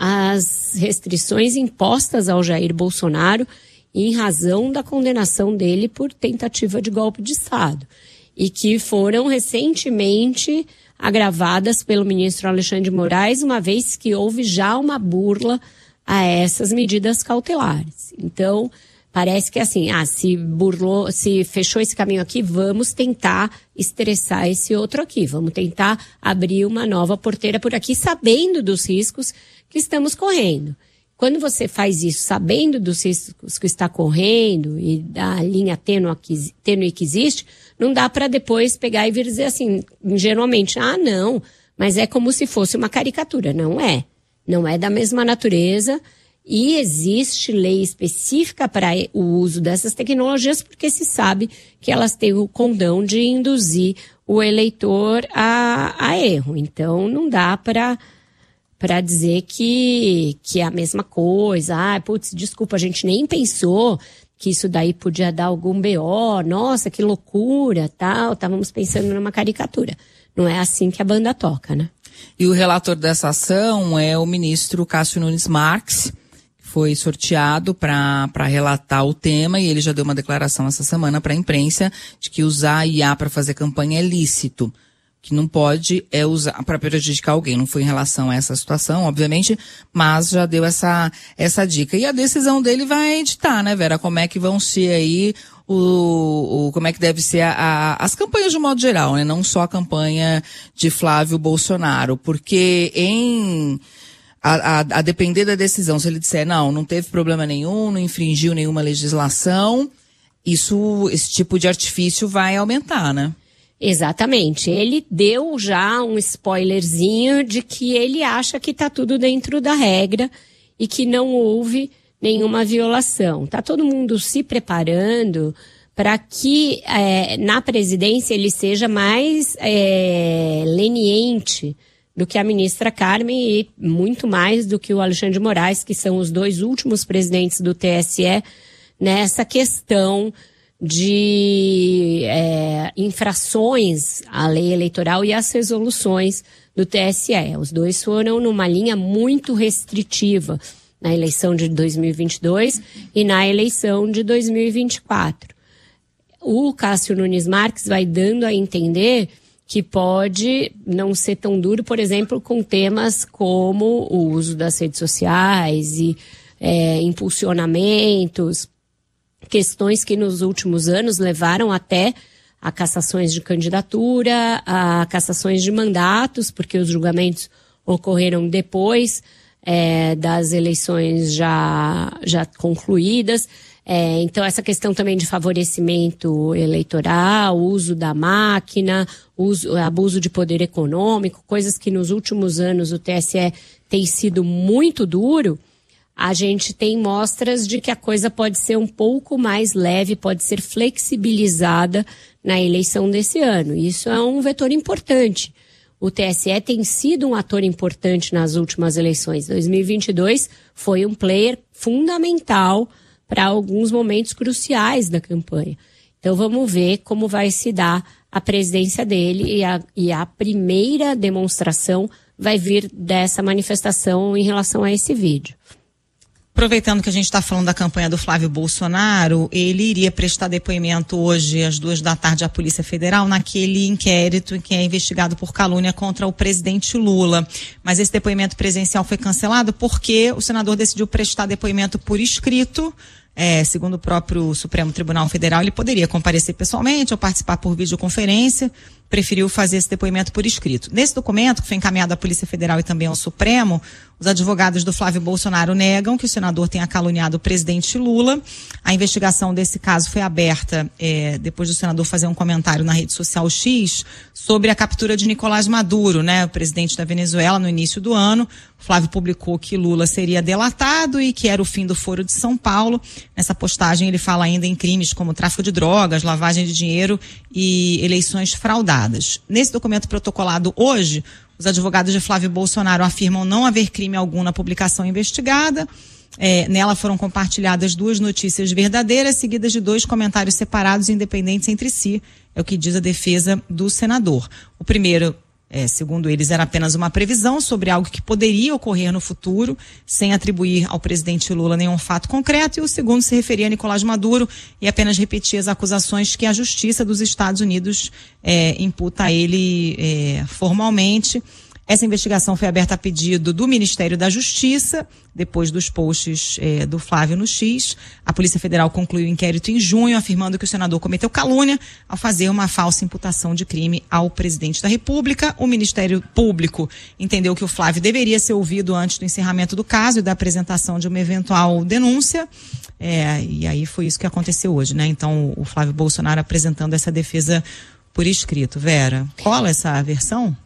as restrições impostas ao Jair Bolsonaro em razão da condenação dele por tentativa de golpe de Estado. E que foram recentemente agravadas pelo ministro Alexandre de Moraes, uma vez que houve já uma burla a essas medidas cautelares. Então, parece que assim, ah, se burlou, se fechou esse caminho aqui, vamos tentar estressar esse outro aqui, vamos tentar abrir uma nova porteira por aqui, sabendo dos riscos que estamos correndo. Quando você faz isso sabendo dos riscos que está correndo e da linha tênue que, tênue que existe, não dá para depois pegar e vir dizer assim, ingenuamente, ah, não, mas é como se fosse uma caricatura. Não é. Não é da mesma natureza e existe lei específica para o uso dessas tecnologias porque se sabe que elas têm o condão de induzir o eleitor a, a erro. Então, não dá para para dizer que, que é a mesma coisa. Ah, putz, desculpa, a gente nem pensou que isso daí podia dar algum B O, nossa, que loucura, tal, estávamos pensando numa caricatura. Não é assim que a banda toca, né? E o relator dessa ação é o ministro Cássio Nunes Marques, que foi sorteado para para relatar o tema, e ele já deu uma declaração essa semana para a imprensa de que usar I A para fazer campanha é lícito. Que não pode é usar para prejudicar alguém. Não foi em relação a essa situação, obviamente, mas já deu essa, essa dica. E a decisão dele vai editar, né, Vera? Como é que vão ser aí o, o como é que deve ser a, a, as campanhas de modo geral, né? Não só a campanha de Flávio Bolsonaro, porque em a, a, a depender da decisão, se ele disser não, não teve problema nenhum, não infringiu nenhuma legislação, isso, esse tipo de artifício vai aumentar, né? Exatamente. Ele deu já um spoilerzinho de que ele acha que está tudo dentro da regra e que não houve nenhuma violação. Está todo mundo se preparando para que é, na presidência ele seja mais é, leniente do que a ministra Carmen e muito mais do que o Alexandre de Moraes, que são os dois últimos presidentes do T S E nessa questão de é, infrações à lei eleitoral e às resoluções do T S E. Os dois foram numa linha muito restritiva na eleição de dois mil e vinte e dois e na eleição de dois mil e vinte e quatro. O Cássio Nunes Marques vai dando a entender que pode não ser tão duro, por exemplo, com temas como o uso das redes sociais e é, impulsionamentos, questões que nos últimos anos levaram até a cassações de candidatura, a cassações de mandatos, porque os julgamentos ocorreram depois é, das eleições já, já concluídas. É, então, essa questão também de favorecimento eleitoral, uso da máquina, uso, abuso de poder econômico, coisas que nos últimos anos o T S E tem sido muito duro. A gente tem mostras de que a coisa pode ser um pouco mais leve, pode ser flexibilizada na eleição desse ano. Isso é um vetor importante. O T S E tem sido um ator importante nas últimas eleições. dois mil e vinte e dois foi um player fundamental para alguns momentos cruciais da campanha. Então vamos ver como vai se dar a presidência dele e a, e a primeira demonstração vai vir dessa manifestação em relação a esse vídeo. Aproveitando que a gente está falando da campanha do Flávio Bolsonaro, ele iria prestar depoimento hoje às duas da tarde à Polícia Federal naquele inquérito em que é investigado por calúnia contra o presidente Lula. Mas esse depoimento presencial foi cancelado porque o senador decidiu prestar depoimento por escrito. É, segundo o próprio Supremo Tribunal Federal, ele poderia comparecer pessoalmente ou participar por videoconferência, preferiu fazer esse depoimento por escrito. Nesse documento, que foi encaminhado à Polícia Federal e também ao Supremo, os advogados do Flávio Bolsonaro negam que o senador tenha caluniado o presidente Lula. A investigação desse caso foi aberta é, depois do senador fazer um comentário na rede social X sobre a captura de Nicolás Maduro, né, o presidente da Venezuela, no início do ano. O Flávio publicou que Lula seria delatado e que era o fim do Foro de São Paulo. Nessa postagem ele fala ainda em crimes como tráfico de drogas, lavagem de dinheiro e eleições fraudadas. Nesse documento protocolado hoje, os advogados de Flávio Bolsonaro afirmam não haver crime algum na publicação investigada. É, nela foram compartilhadas duas notícias verdadeiras, seguidas de dois comentários separados e independentes entre si. É o que diz a defesa do senador. O primeiro, É, segundo eles, era apenas uma previsão sobre algo que poderia ocorrer no futuro, sem atribuir ao presidente Lula nenhum fato concreto, e o segundo se referia a Nicolás Maduro e apenas repetia as acusações que a Justiça dos Estados Unidos é, imputa a ele é, formalmente. Essa investigação foi aberta a pedido do Ministério da Justiça, depois dos posts eh, do Flávio no X. A Polícia Federal concluiu o inquérito em junho, afirmando que o senador cometeu calúnia ao fazer uma falsa imputação de crime ao presidente da República. O Ministério Público entendeu que o Flávio deveria ser ouvido antes do encerramento do caso e da apresentação de uma eventual denúncia. É, e aí foi isso que aconteceu hoje, né? Então, o Flávio Bolsonaro apresentando essa defesa por escrito. Vera, cola essa versão?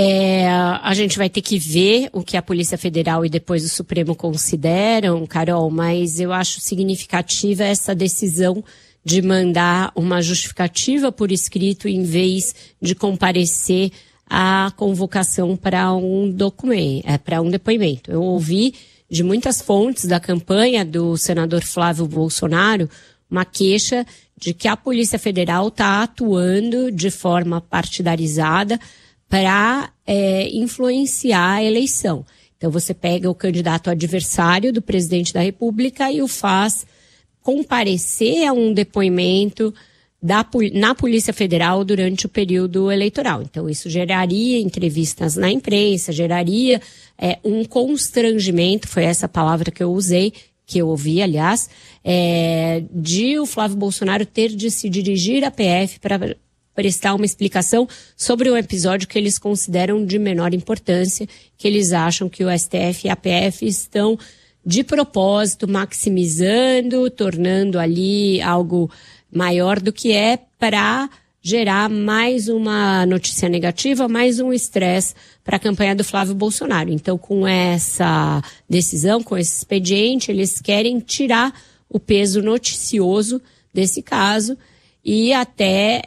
É, a gente vai ter que ver o que a Polícia Federal e depois o Supremo consideram, Carol, mas eu acho significativa essa decisão de mandar uma justificativa por escrito em vez de comparecer à convocação para um documento, é, para um depoimento. Eu ouvi de muitas fontes da campanha do senador Flávio Bolsonaro uma queixa de que a Polícia Federal está atuando de forma partidarizada para é, influenciar a eleição. Então você pega o candidato adversário do presidente da República e o faz comparecer a um depoimento da, na Polícia Federal durante o período eleitoral. Então isso geraria entrevistas na imprensa, geraria é, um constrangimento, foi essa palavra que eu usei, que eu ouvi, aliás, é, de o Flávio Bolsonaro ter de se dirigir à P F para prestar uma explicação sobre um episódio que eles consideram de menor importância, que eles acham que o S T F e a P F estão de propósito maximizando, tornando ali algo maior do que é, para gerar mais uma notícia negativa, mais um estresse para a campanha do Flávio Bolsonaro. Então, com essa decisão, com esse expediente, eles querem tirar o peso noticioso desse caso e até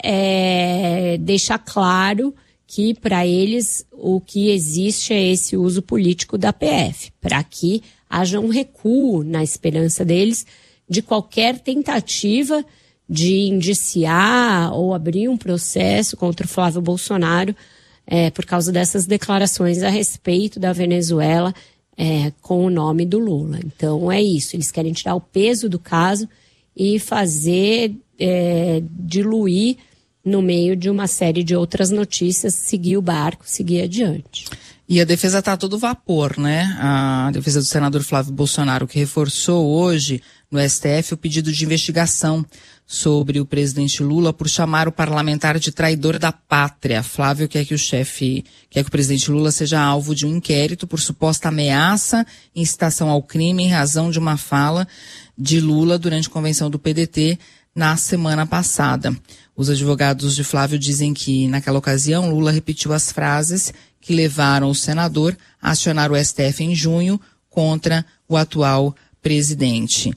é, deixar claro que, para eles, o que existe é esse uso político da P F, para que haja um recuo na esperança deles de qualquer tentativa de indiciar ou abrir um processo contra o Flávio Bolsonaro é, por causa dessas declarações a respeito da Venezuela é, com o nome do Lula. Então é isso, eles querem tirar o peso do caso e fazer é, diluir no meio de uma série de outras notícias, seguir o barco, seguir adiante. E a defesa está a todo vapor, né? A defesa do senador Flávio Bolsonaro, que reforçou hoje no S T F o pedido de investigação sobre o presidente Lula por chamar o parlamentar de traidor da pátria. Flávio quer que o chefe, quer que o presidente Lula seja alvo de um inquérito por suposta ameaça, incitação ao crime em razão de uma fala de Lula durante a convenção do P D T na semana passada. Os advogados de Flávio dizem que, naquela ocasião, Lula repetiu as frases que levaram o senador a acionar o S T F em junho contra o atual presidente.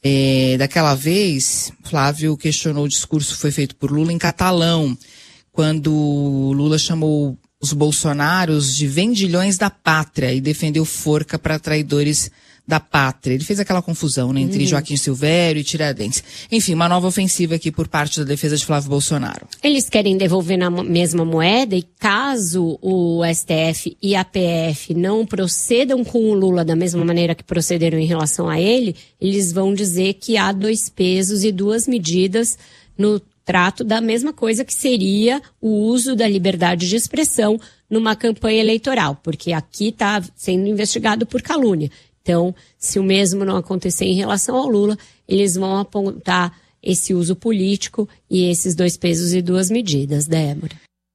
É, daquela vez, Flávio questionou o discurso que foi feito por Lula em catalão, quando Lula chamou os bolsonaros de vendilhões da pátria e defendeu forca para traidores da pátria. Ele fez aquela confusão, né, entre uhum. Joaquim Silvério e Tiradentes. Enfim, uma nova ofensiva aqui por parte da defesa de Flávio Bolsonaro. Eles querem devolver na mesma moeda e, caso o S T F e a P F não procedam com o Lula da mesma maneira que procederam em relação a ele, eles vão dizer que há dois pesos e duas medidas no trato da mesma coisa que seria o uso da liberdade de expressão numa campanha eleitoral, porque aqui está sendo investigado por calúnia. Então, se o mesmo não acontecer em relação ao Lula, eles vão apontar esse uso político e esses dois pesos e duas medidas, Débora.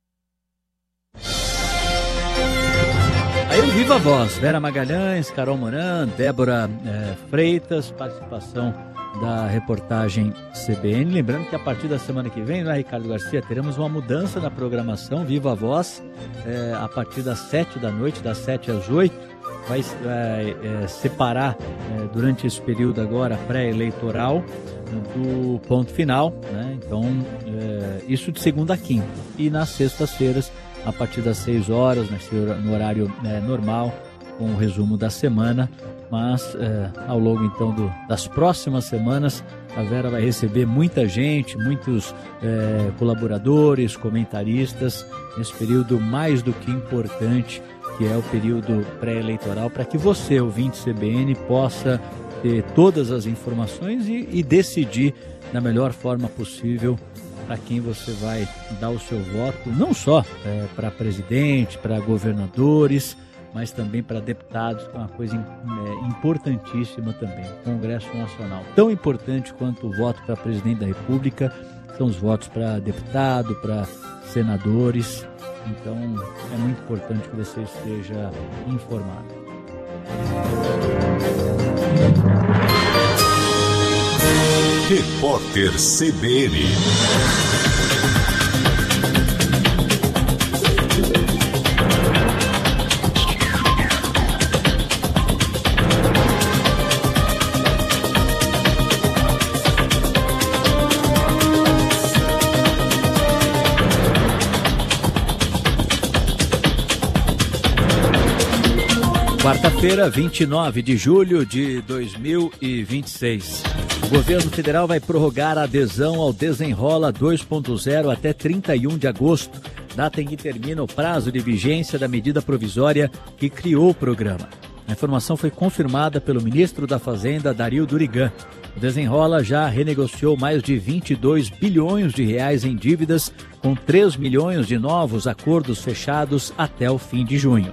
Aí o Viva Voz, Vera Magalhães, Carol Moran, Débora é, Freitas, participação da reportagem C B N. Lembrando que a partir da semana que vem, né, Ricardo Garcia, teremos uma mudança na programação Viva Voz, é, a partir das sete da noite, das sete às oito. Vai é, é, separar é, durante esse período agora pré-eleitoral do ponto final, né? Então é, isso de segunda a quinta, e nas sextas-feiras a partir das seis horas, no horário é, normal, com o resumo da semana. Mas é, ao longo então do, das próximas semanas a Vera vai receber muita gente, muitos é, colaboradores, comentaristas nesse período mais do que importante, que é o período pré-eleitoral, para que você, ouvinte C B N, possa ter todas as informações e, e decidir da melhor forma possível para quem você vai dar o seu voto, não só é, para presidente, para governadores, mas também para deputados, que é uma coisa é, importantíssima também. O Congresso Nacional, tão importante quanto o voto para presidente da República, são os votos para deputado, para senadores. Então, é muito importante que você esteja informado. Repórter C B N. Quarta-feira, vinte e nove de julho de dois mil e vinte e seis. O governo federal vai prorrogar a adesão ao Desenrola dois ponto zero até trinta e um de agosto, data em que termina o prazo de vigência da medida provisória que criou o programa. A informação foi confirmada pelo ministro da Fazenda, Dario Durigan. O Desenrola já renegociou mais de vinte e dois bilhões de reais em dívidas, com três milhões de novos acordos fechados até o fim de junho.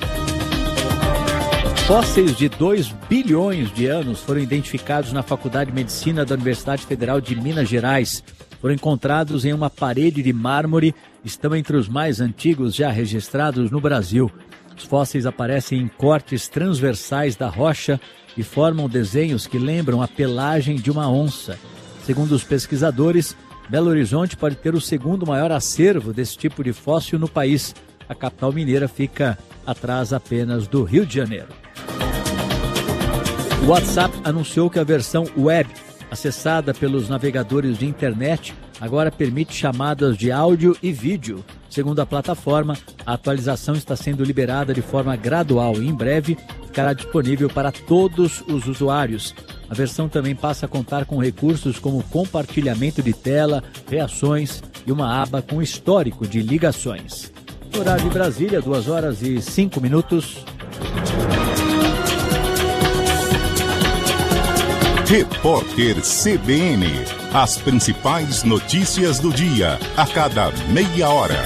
Fósseis de dois bilhões de anos foram identificados na Faculdade de Medicina da Universidade Federal de Minas Gerais. Foram encontrados em uma parede de mármore, estão entre os mais antigos já registrados no Brasil. Os fósseis aparecem em cortes transversais da rocha e formam desenhos que lembram a pelagem de uma onça. Segundo os pesquisadores, Belo Horizonte pode ter o segundo maior acervo desse tipo de fóssil no país. A capital mineira fica atrás apenas do Rio de Janeiro. O WhatsApp anunciou que a versão web, acessada pelos navegadores de internet, agora permite chamadas de áudio e vídeo. Segundo a plataforma, a atualização está sendo liberada de forma gradual e em breve ficará disponível para todos os usuários. A versão também passa a contar com recursos como compartilhamento de tela, reações e uma aba com histórico de ligações. Horário de Brasília, duas horas e cinco minutos. Repórter C B N. As principais notícias do dia, a cada meia hora.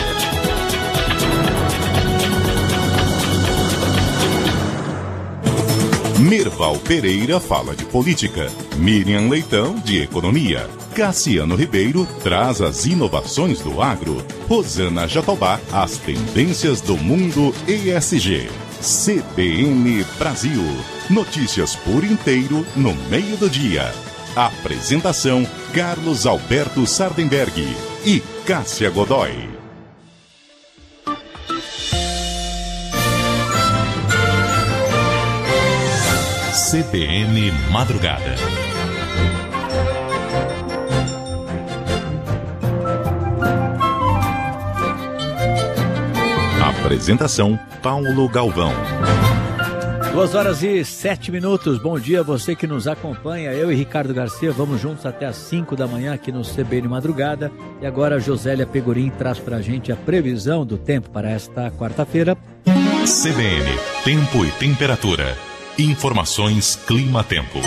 Merval Pereira fala de política. Miriam Leitão, de economia. Cassiano Ribeiro traz as inovações do agro. Rosana Jatobá, as tendências do mundo E S G. C B N Brasil. Notícias por inteiro no meio do dia. Apresentação: Carlos Alberto Sardenberg e Cássia Godoy. C B N Madrugada. Apresentação: Paulo Galvão. Duas horas e sete minutos. Bom dia a você que nos acompanha. Eu e Ricardo Garcia vamos juntos até às cinco da manhã aqui no C B N Madrugada. E agora a Josélia Pegorim traz pra gente a previsão do tempo para esta quarta-feira. C B N, tempo e temperatura. Informações Clima-Tempo.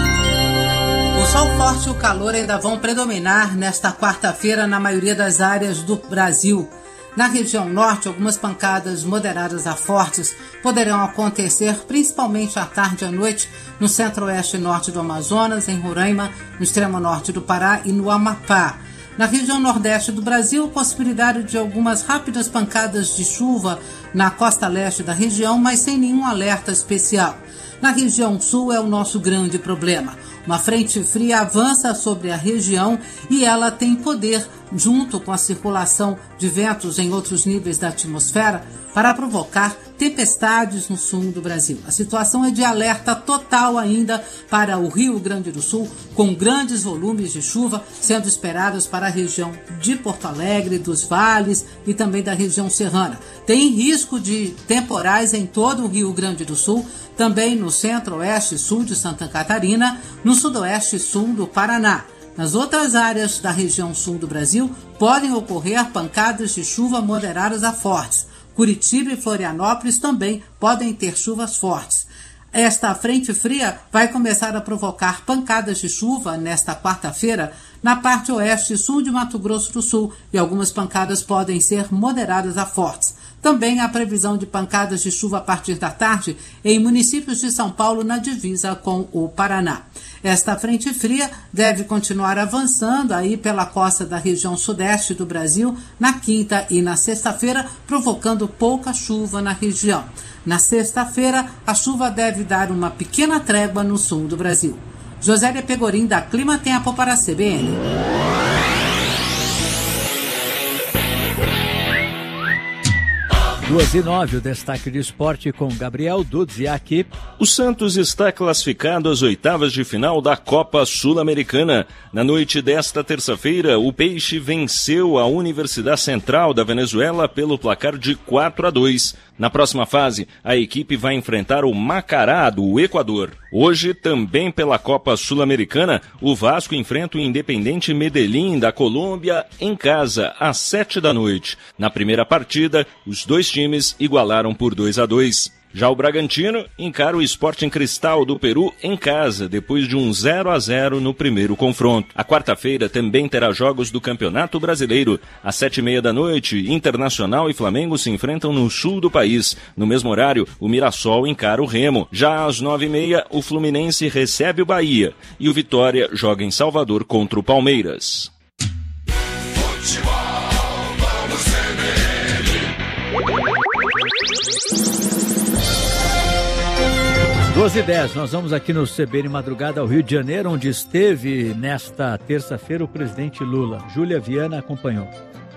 O sol forte e o calor ainda vão predominar nesta quarta-feira na maioria das áreas do Brasil. Na região norte, algumas pancadas moderadas a fortes poderão acontecer principalmente à tarde e à noite no centro-oeste e norte do Amazonas, em Roraima, no extremo norte do Pará e no Amapá. Na região nordeste do Brasil, possibilidade de algumas rápidas pancadas de chuva na costa leste da região, mas sem nenhum alerta especial. Na região sul é o nosso grande problema. Uma frente fria avança sobre a região e ela tem poder, junto com a circulação de ventos em outros níveis da atmosfera, para provocar tempestades no sul do Brasil. A situação é de alerta total ainda para o Rio Grande do Sul, com grandes volumes de chuva sendo esperados para a região de Porto Alegre, dos vales e também da região serrana. Tem risco de temporais em todo o Rio Grande do Sul, também no centro-oeste e sul de Santa Catarina, no sudoeste e sul do Paraná. Nas outras áreas da região sul do Brasil, podem ocorrer pancadas de chuva moderadas a fortes. Curitiba e Florianópolis também podem ter chuvas fortes. Esta frente fria vai começar a provocar pancadas de chuva nesta quarta-feira na parte oeste e sul de Mato Grosso do Sul e algumas pancadas podem ser moderadas a fortes. Também há previsão de pancadas de chuva a partir da tarde em municípios de São Paulo na divisa com o Paraná. Esta frente fria deve continuar avançando aí pela costa da região sudeste do Brasil na quinta e na sexta-feira, provocando pouca chuva na região. Na sexta-feira, a chuva deve dar uma pequena trégua no sul do Brasil. Josélia Pegorim, da Clima Tempo para a C B N. Duas e nove, o destaque de esporte com Gabriel Dudziak. O Santos está classificado às oitavas de final da Copa Sul-Americana. Na noite desta terça-feira, o Peixe venceu a Universidade Central da Venezuela pelo placar de quatro a dois. Na próxima fase, a equipe vai enfrentar o Macará, do Equador. Hoje, também pela Copa Sul-Americana, o Vasco enfrenta o Independiente Medellín, da Colômbia, em casa, às sete da noite. Na primeira partida, os dois times igualaram por dois a dois. Já o Bragantino encara o Sporting Cristal do Peru em casa, depois de um zero a zero no primeiro confronto. A quarta-feira também terá jogos do Campeonato Brasileiro. Às sete e meia da noite, Internacional e Flamengo se enfrentam no sul do país. No mesmo horário, o Mirassol encara o Remo. Já às nove e meia, o Fluminense recebe o Bahia. E o Vitória joga em Salvador contra o Palmeiras. doze e dez, nós vamos aqui no C B N Madrugada ao Rio de Janeiro, onde esteve nesta terça-feira o presidente Lula. Júlia Viana acompanhou.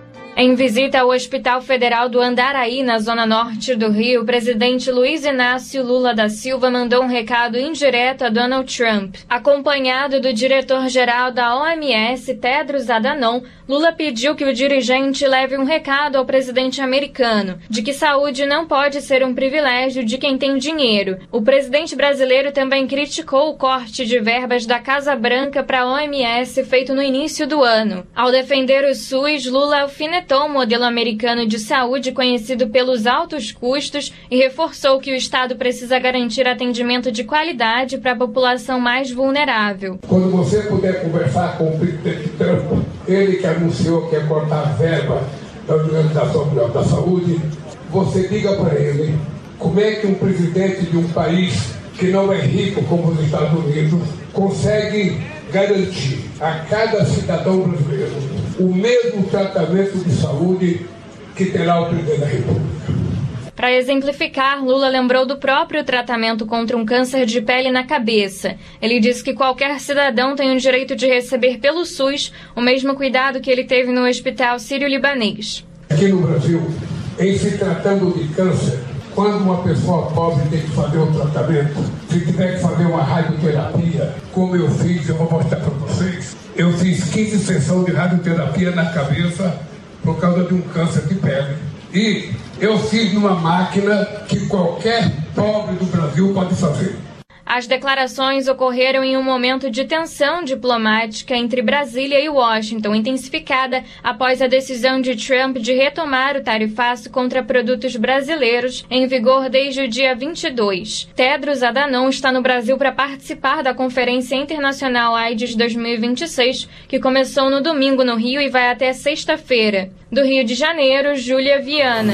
Em visita ao Hospital Federal do Andaraí, na zona norte do Rio, o presidente Luiz Inácio Lula da Silva mandou um recado indireto a Donald Trump. Acompanhado do diretor-geral da O M S, Tedros Adhanom, Lula pediu que o dirigente leve um recado ao presidente americano, de que saúde não pode ser um privilégio de quem tem dinheiro. O presidente brasileiro também criticou o corte de verbas da Casa Branca para a O M S feito no início do ano. Ao defender o SUS, Lula alfinetou o modelo americano de saúde conhecido pelos altos custos e reforçou que o Estado precisa garantir atendimento de qualidade para a população mais vulnerável. Quando você puder conversar com o presidente Trump, ele que anunciou que ia cortar a verba da Organização Mundial da Saúde, você diga para ele como é que um presidente de um país que não é rico como os Estados Unidos consegue garantir a cada cidadão brasileiro o mesmo tratamento de saúde que terá o presidente da República. Para exemplificar, Lula lembrou do próprio tratamento contra um câncer de pele na cabeça. Ele disse que qualquer cidadão tem o direito de receber pelo SUS o mesmo cuidado que ele teve no Hospital Sírio-Libanês. Aqui no Brasil, em se tratando de câncer, quando uma pessoa pobre tem que fazer um tratamento, se tiver que fazer uma radioterapia, como eu fiz, eu vou mostrar para vocês, eu fiz quinze sessões de radioterapia na cabeça por causa de um câncer de pele. E eu fiz numa máquina que qualquer pobre do Brasil pode fazer. As declarações ocorreram em um momento de tensão diplomática entre Brasília e Washington, intensificada após a decisão de Trump de retomar o tarifaço contra produtos brasileiros, em vigor desde o dia vinte e dois. Tedros Adhanom está no Brasil para participar da Conferência Internacional AIDS dois mil e vinte e seis, que começou no domingo no Rio e vai até sexta-feira. Do Rio de Janeiro, Júlia Viana.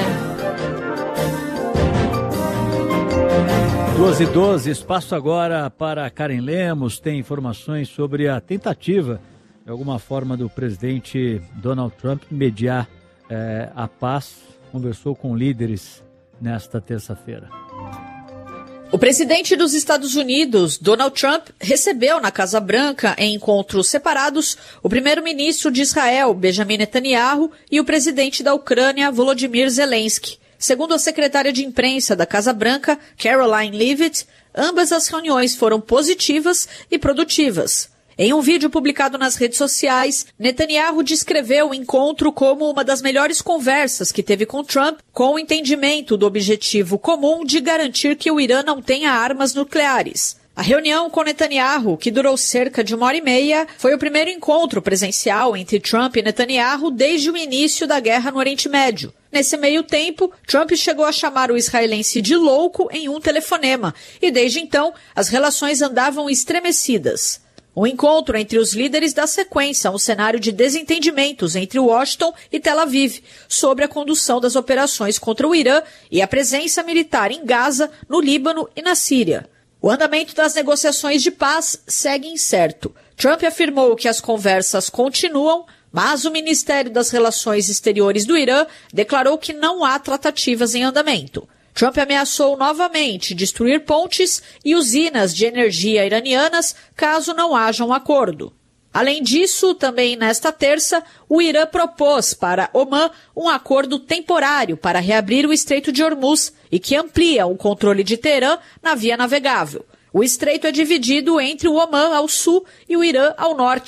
doze e doze, espaço agora para Karen Lemos, tem informações sobre a tentativa, de alguma forma, do presidente Donald Trump mediar eh, a paz, conversou com líderes nesta terça-feira. O presidente dos Estados Unidos, Donald Trump, recebeu na Casa Branca, em encontros separados, o primeiro-ministro de Israel, Benjamin Netanyahu, e o presidente da Ucrânia, Volodymyr Zelensky. Segundo a secretária de imprensa da Casa Branca, Caroline Leavitt, ambas as reuniões foram positivas e produtivas. Em um vídeo publicado nas redes sociais, Netanyahu descreveu o encontro como uma das melhores conversas que teve com Trump, com o entendimento do objetivo comum de garantir que o Irã não tenha armas nucleares. A reunião com Netanyahu, que durou cerca de uma hora e meia, foi o primeiro encontro presencial entre Trump e Netanyahu desde o início da guerra no Oriente Médio. Nesse meio tempo, Trump chegou a chamar o israelense de louco em um telefonema, e desde então as relações andavam estremecidas. O encontro entre os líderes dá sequência a um cenário de desentendimentos entre Washington e Tel Aviv sobre a condução das operações contra o Irã e a presença militar em Gaza, no Líbano e na Síria. O andamento das negociações de paz segue incerto. Trump afirmou que as conversas continuam, mas o Ministério das Relações Exteriores do Irã declarou que não há tratativas em andamento. Trump ameaçou novamente destruir pontes e usinas de energia iranianas caso não haja um acordo. Além disso, também nesta terça, o Irã propôs para Omã um acordo temporário para reabrir o Estreito de Hormuz e que amplia o controle de Teherã na via navegável. O estreito é dividido entre o Omã ao sul e o Irã ao norte.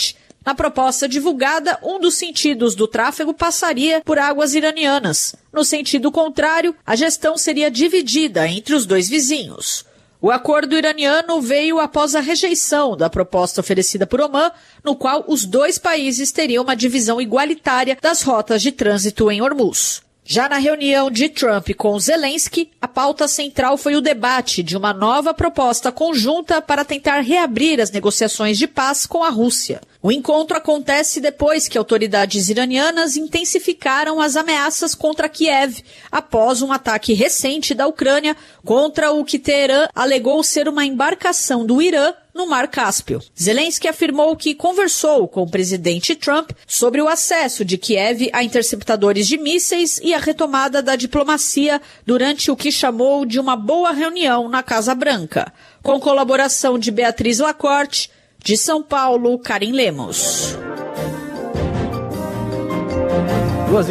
Na proposta divulgada, um dos sentidos do tráfego passaria por águas iranianas. No sentido contrário, a gestão seria dividida entre os dois vizinhos. O acordo iraniano veio após a rejeição da proposta oferecida por Omã, no qual os dois países teriam uma divisão igualitária das rotas de trânsito em Hormuz. Já na reunião de Trump com Zelensky, a pauta central foi o debate de uma nova proposta conjunta para tentar reabrir as negociações de paz com a Rússia. O encontro acontece depois que autoridades iranianas intensificaram as ameaças contra Kiev após um ataque recente da Ucrânia contra o que Teherã alegou ser uma embarcação do Irã no Mar Cáspio. Zelensky afirmou que conversou com o presidente Trump sobre o acesso de Kiev a interceptadores de mísseis e a retomada da diplomacia durante o que chamou de uma boa reunião na Casa Branca, com colaboração de Beatriz Lacorte. De São Paulo, Karim Lemos.